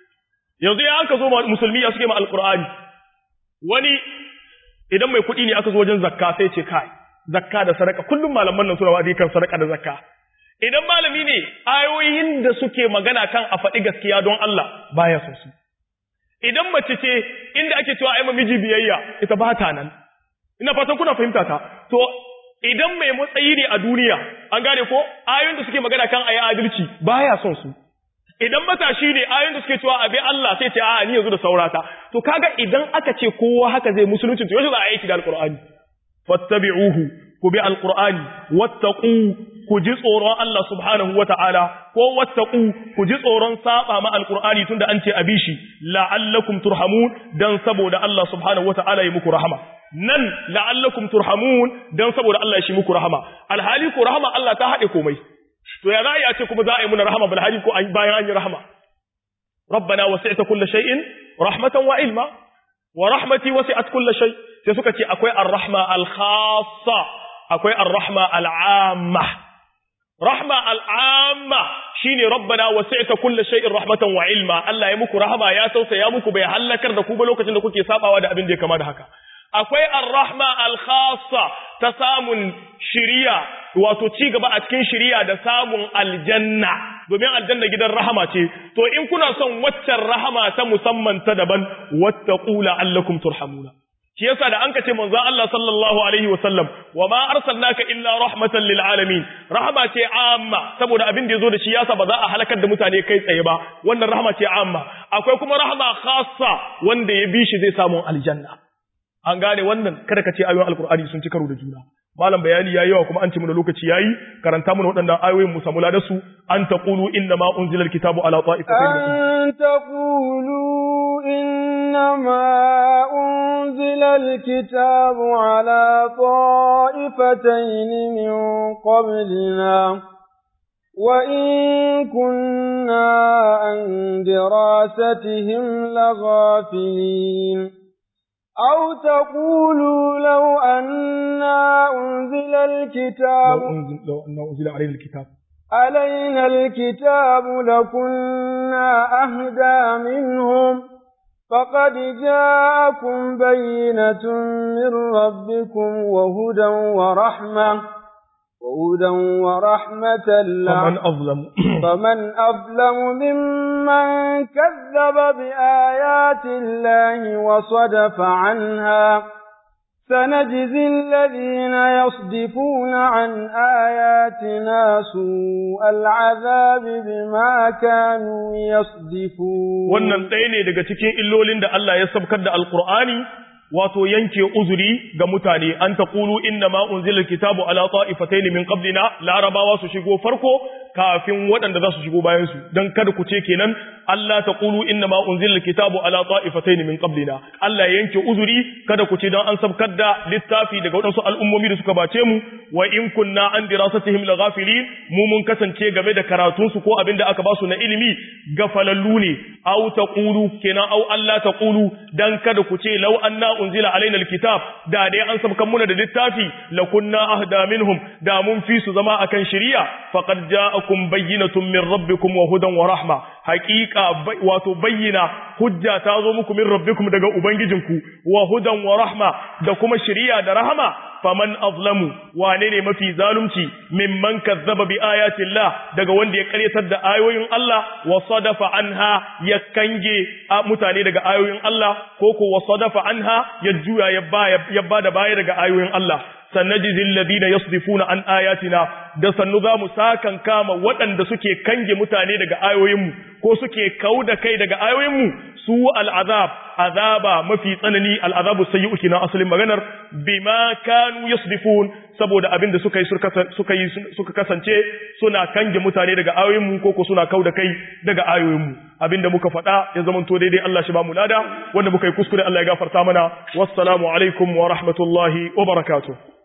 yanzu ya aka zo musulmi ya suke ma alqur'ani wani idan mai kuɗi ne aka zo wajen zakka sai ce kai zakka da sadaka kullum malaman nan suna wa'adi kan sadaka da zakka idan malami ne ayoyin da suke magana kan a faɗi gaskiya don Allah baya so su idan mace ce inda ake cewa ai miji biyayya ita ba ta nan ina fatan kuna fahimta ta to idan mai matsayi ne a duniya an gane ko ayoyin da suke magana kan ayi adalci baya son su idan matashi ne ayoyin da suke cewa abi Allah sai ce a'a ni yanzu da saurata to kaga idan aka ce kowa haka zai musulunci to yaushe za a yi da alqur'ani fattabi'uhu ku bi alqur'ani wattaqu ku ji tsoron Allah subhanahu wata'ala ko wattaqu ku ji tsoron saba ma alqur'ani tunda an ce abishi la'allakum turhamun dan saboda Allah subhanahu wata'ala ya muku rahama nan la'allakum turhamun dan saboda Allah ya shi muku rahama alhali ko rahama Allah ta hade komai to ya zai a ce kuma za a yi muna rahama bal hali ko bayan an yi rahama rabbana wasi'ta kulli shay'in rahmatan wa ilma wa rahmati wasi'at kulli shay sai suka ce akwai ar-rahma al-khassa akwai ar-rahma al-amma rahma al-amma shine rabbana wasi'ta kulli shay'in rahmatan wa ilma Allah ya muku rahama ya tausaya muku bai halakar da ku ba lokacin da kuke sabawa da abin da ya kama da haka akwai ar-rahma al-khassa ta samun shiriya wato ci gaba a cikin shiriya da samun aljanna domin aljanna gidan rahama ce to in kuna son waccan rahama ta musamman ta daban wattaqu la'allakum turhamuna shi yasa da an kace manzo Allah sallallahu alaihi wasallam wa ma arsalnaka illa rahmatan lil alamin rahama ce amma saboda abin da yazo da shi yasa ba za a halakar da mutane kai tsaye ba wannan rahama ce amma akwai kuma rahama khassa wanda ya bi shi zai samu aljanna an gane wannan kada ka ce ayoyin alkur'ani sun ci karo da juna malam bayani yayi yawa kuma an ce mu lokaci yayi karanta mu waɗannan ayoyin mu samu ladan su an taqulu inna ma unzila alkitabu ala ta'ifatayn an taqulu inna ma unzila alkitabu ala ta'ifatayn min qablina wa in kunna an dirasatihim laghafilin أو تقولوا لو أنا أنزل الكتاب لو أنزل, لو أنه أنزل علينا الكتاب علينا الكتاب لكنا أهدى منهم فقد جاءكم بينة من ربكم وهدى ورحمة وهدى ورحمة فمن أظلم فمن أظلم ممن كذب بآيات الله وصدف عنها سنجزي الذين يصدفون عن آياتنا سوء العذاب بما كانوا يصدفون wannan ɗaya ne daga cikin illolin da Allah ya sabkar da Alƙur'ani wato yanke uzuri ga mutane an taqulu inna ma unzila alkitabu ala ta'ifatayn min qablina larabawa su shigo farko kafin waɗanda za su shigo bayan su dan kada ku ce kenan Allah taqulu inna ma unzila alkitabu ala ta'ifatayn min qablina Allah yanke uzuri kada ku ce dan an sabkar da littafi daga waɗansu al'ummomi da suka bace mu wa in kunna an dirasatihim laghafilin mu mun kasance game da karatun su ko abinda aka ba su na ilimi gafalallu ne aw taqulu kenan aw Allah taqulu dan kada ku ce law anna unzila alaina alkitab da dai an sabkan muna da littafi lakunna ahda minhum da mun fi su zama akan shari'a faqad ja'akum bayyinatun min rabbikum wa hudan wa rahma haqiqa wato bayyina hujja ta zo muku min rabbikum daga ubangijinku wa hudan wa rahma da kuma shari'a da rahama faman azlamu wane ne mafi zalunci mimman kazzaba bi ayatillah daga wanda ya karyatar da ayoyin Allah wa sadafa anha ya kange mutane daga ayoyin Allah ko ko wa sadafa anha ya juya ya ba ya bada baya daga ayoyin Allah sanajizil ladina yasdifuna an ayatina da sannu za mu sakan kama waɗanda suke kange mutane daga ayoyinmu ko suke kauda kai daga ayoyinmu su al'azab azaba mafi tsanani al'azabu sayyi'u kina asalin maganar bima kanu yasdifun saboda abinda suka yi suka yi suka kasance suna kange mutane daga ayoyinmu ko ko suna kauda kai daga ayoyinmu abinda muka faɗa ya zamanto daidai Allah shi ba mu lada wanda muka yi kuskure Allah ya gafarta mana wassalamu alaikum wa rahmatullahi wa barakatuh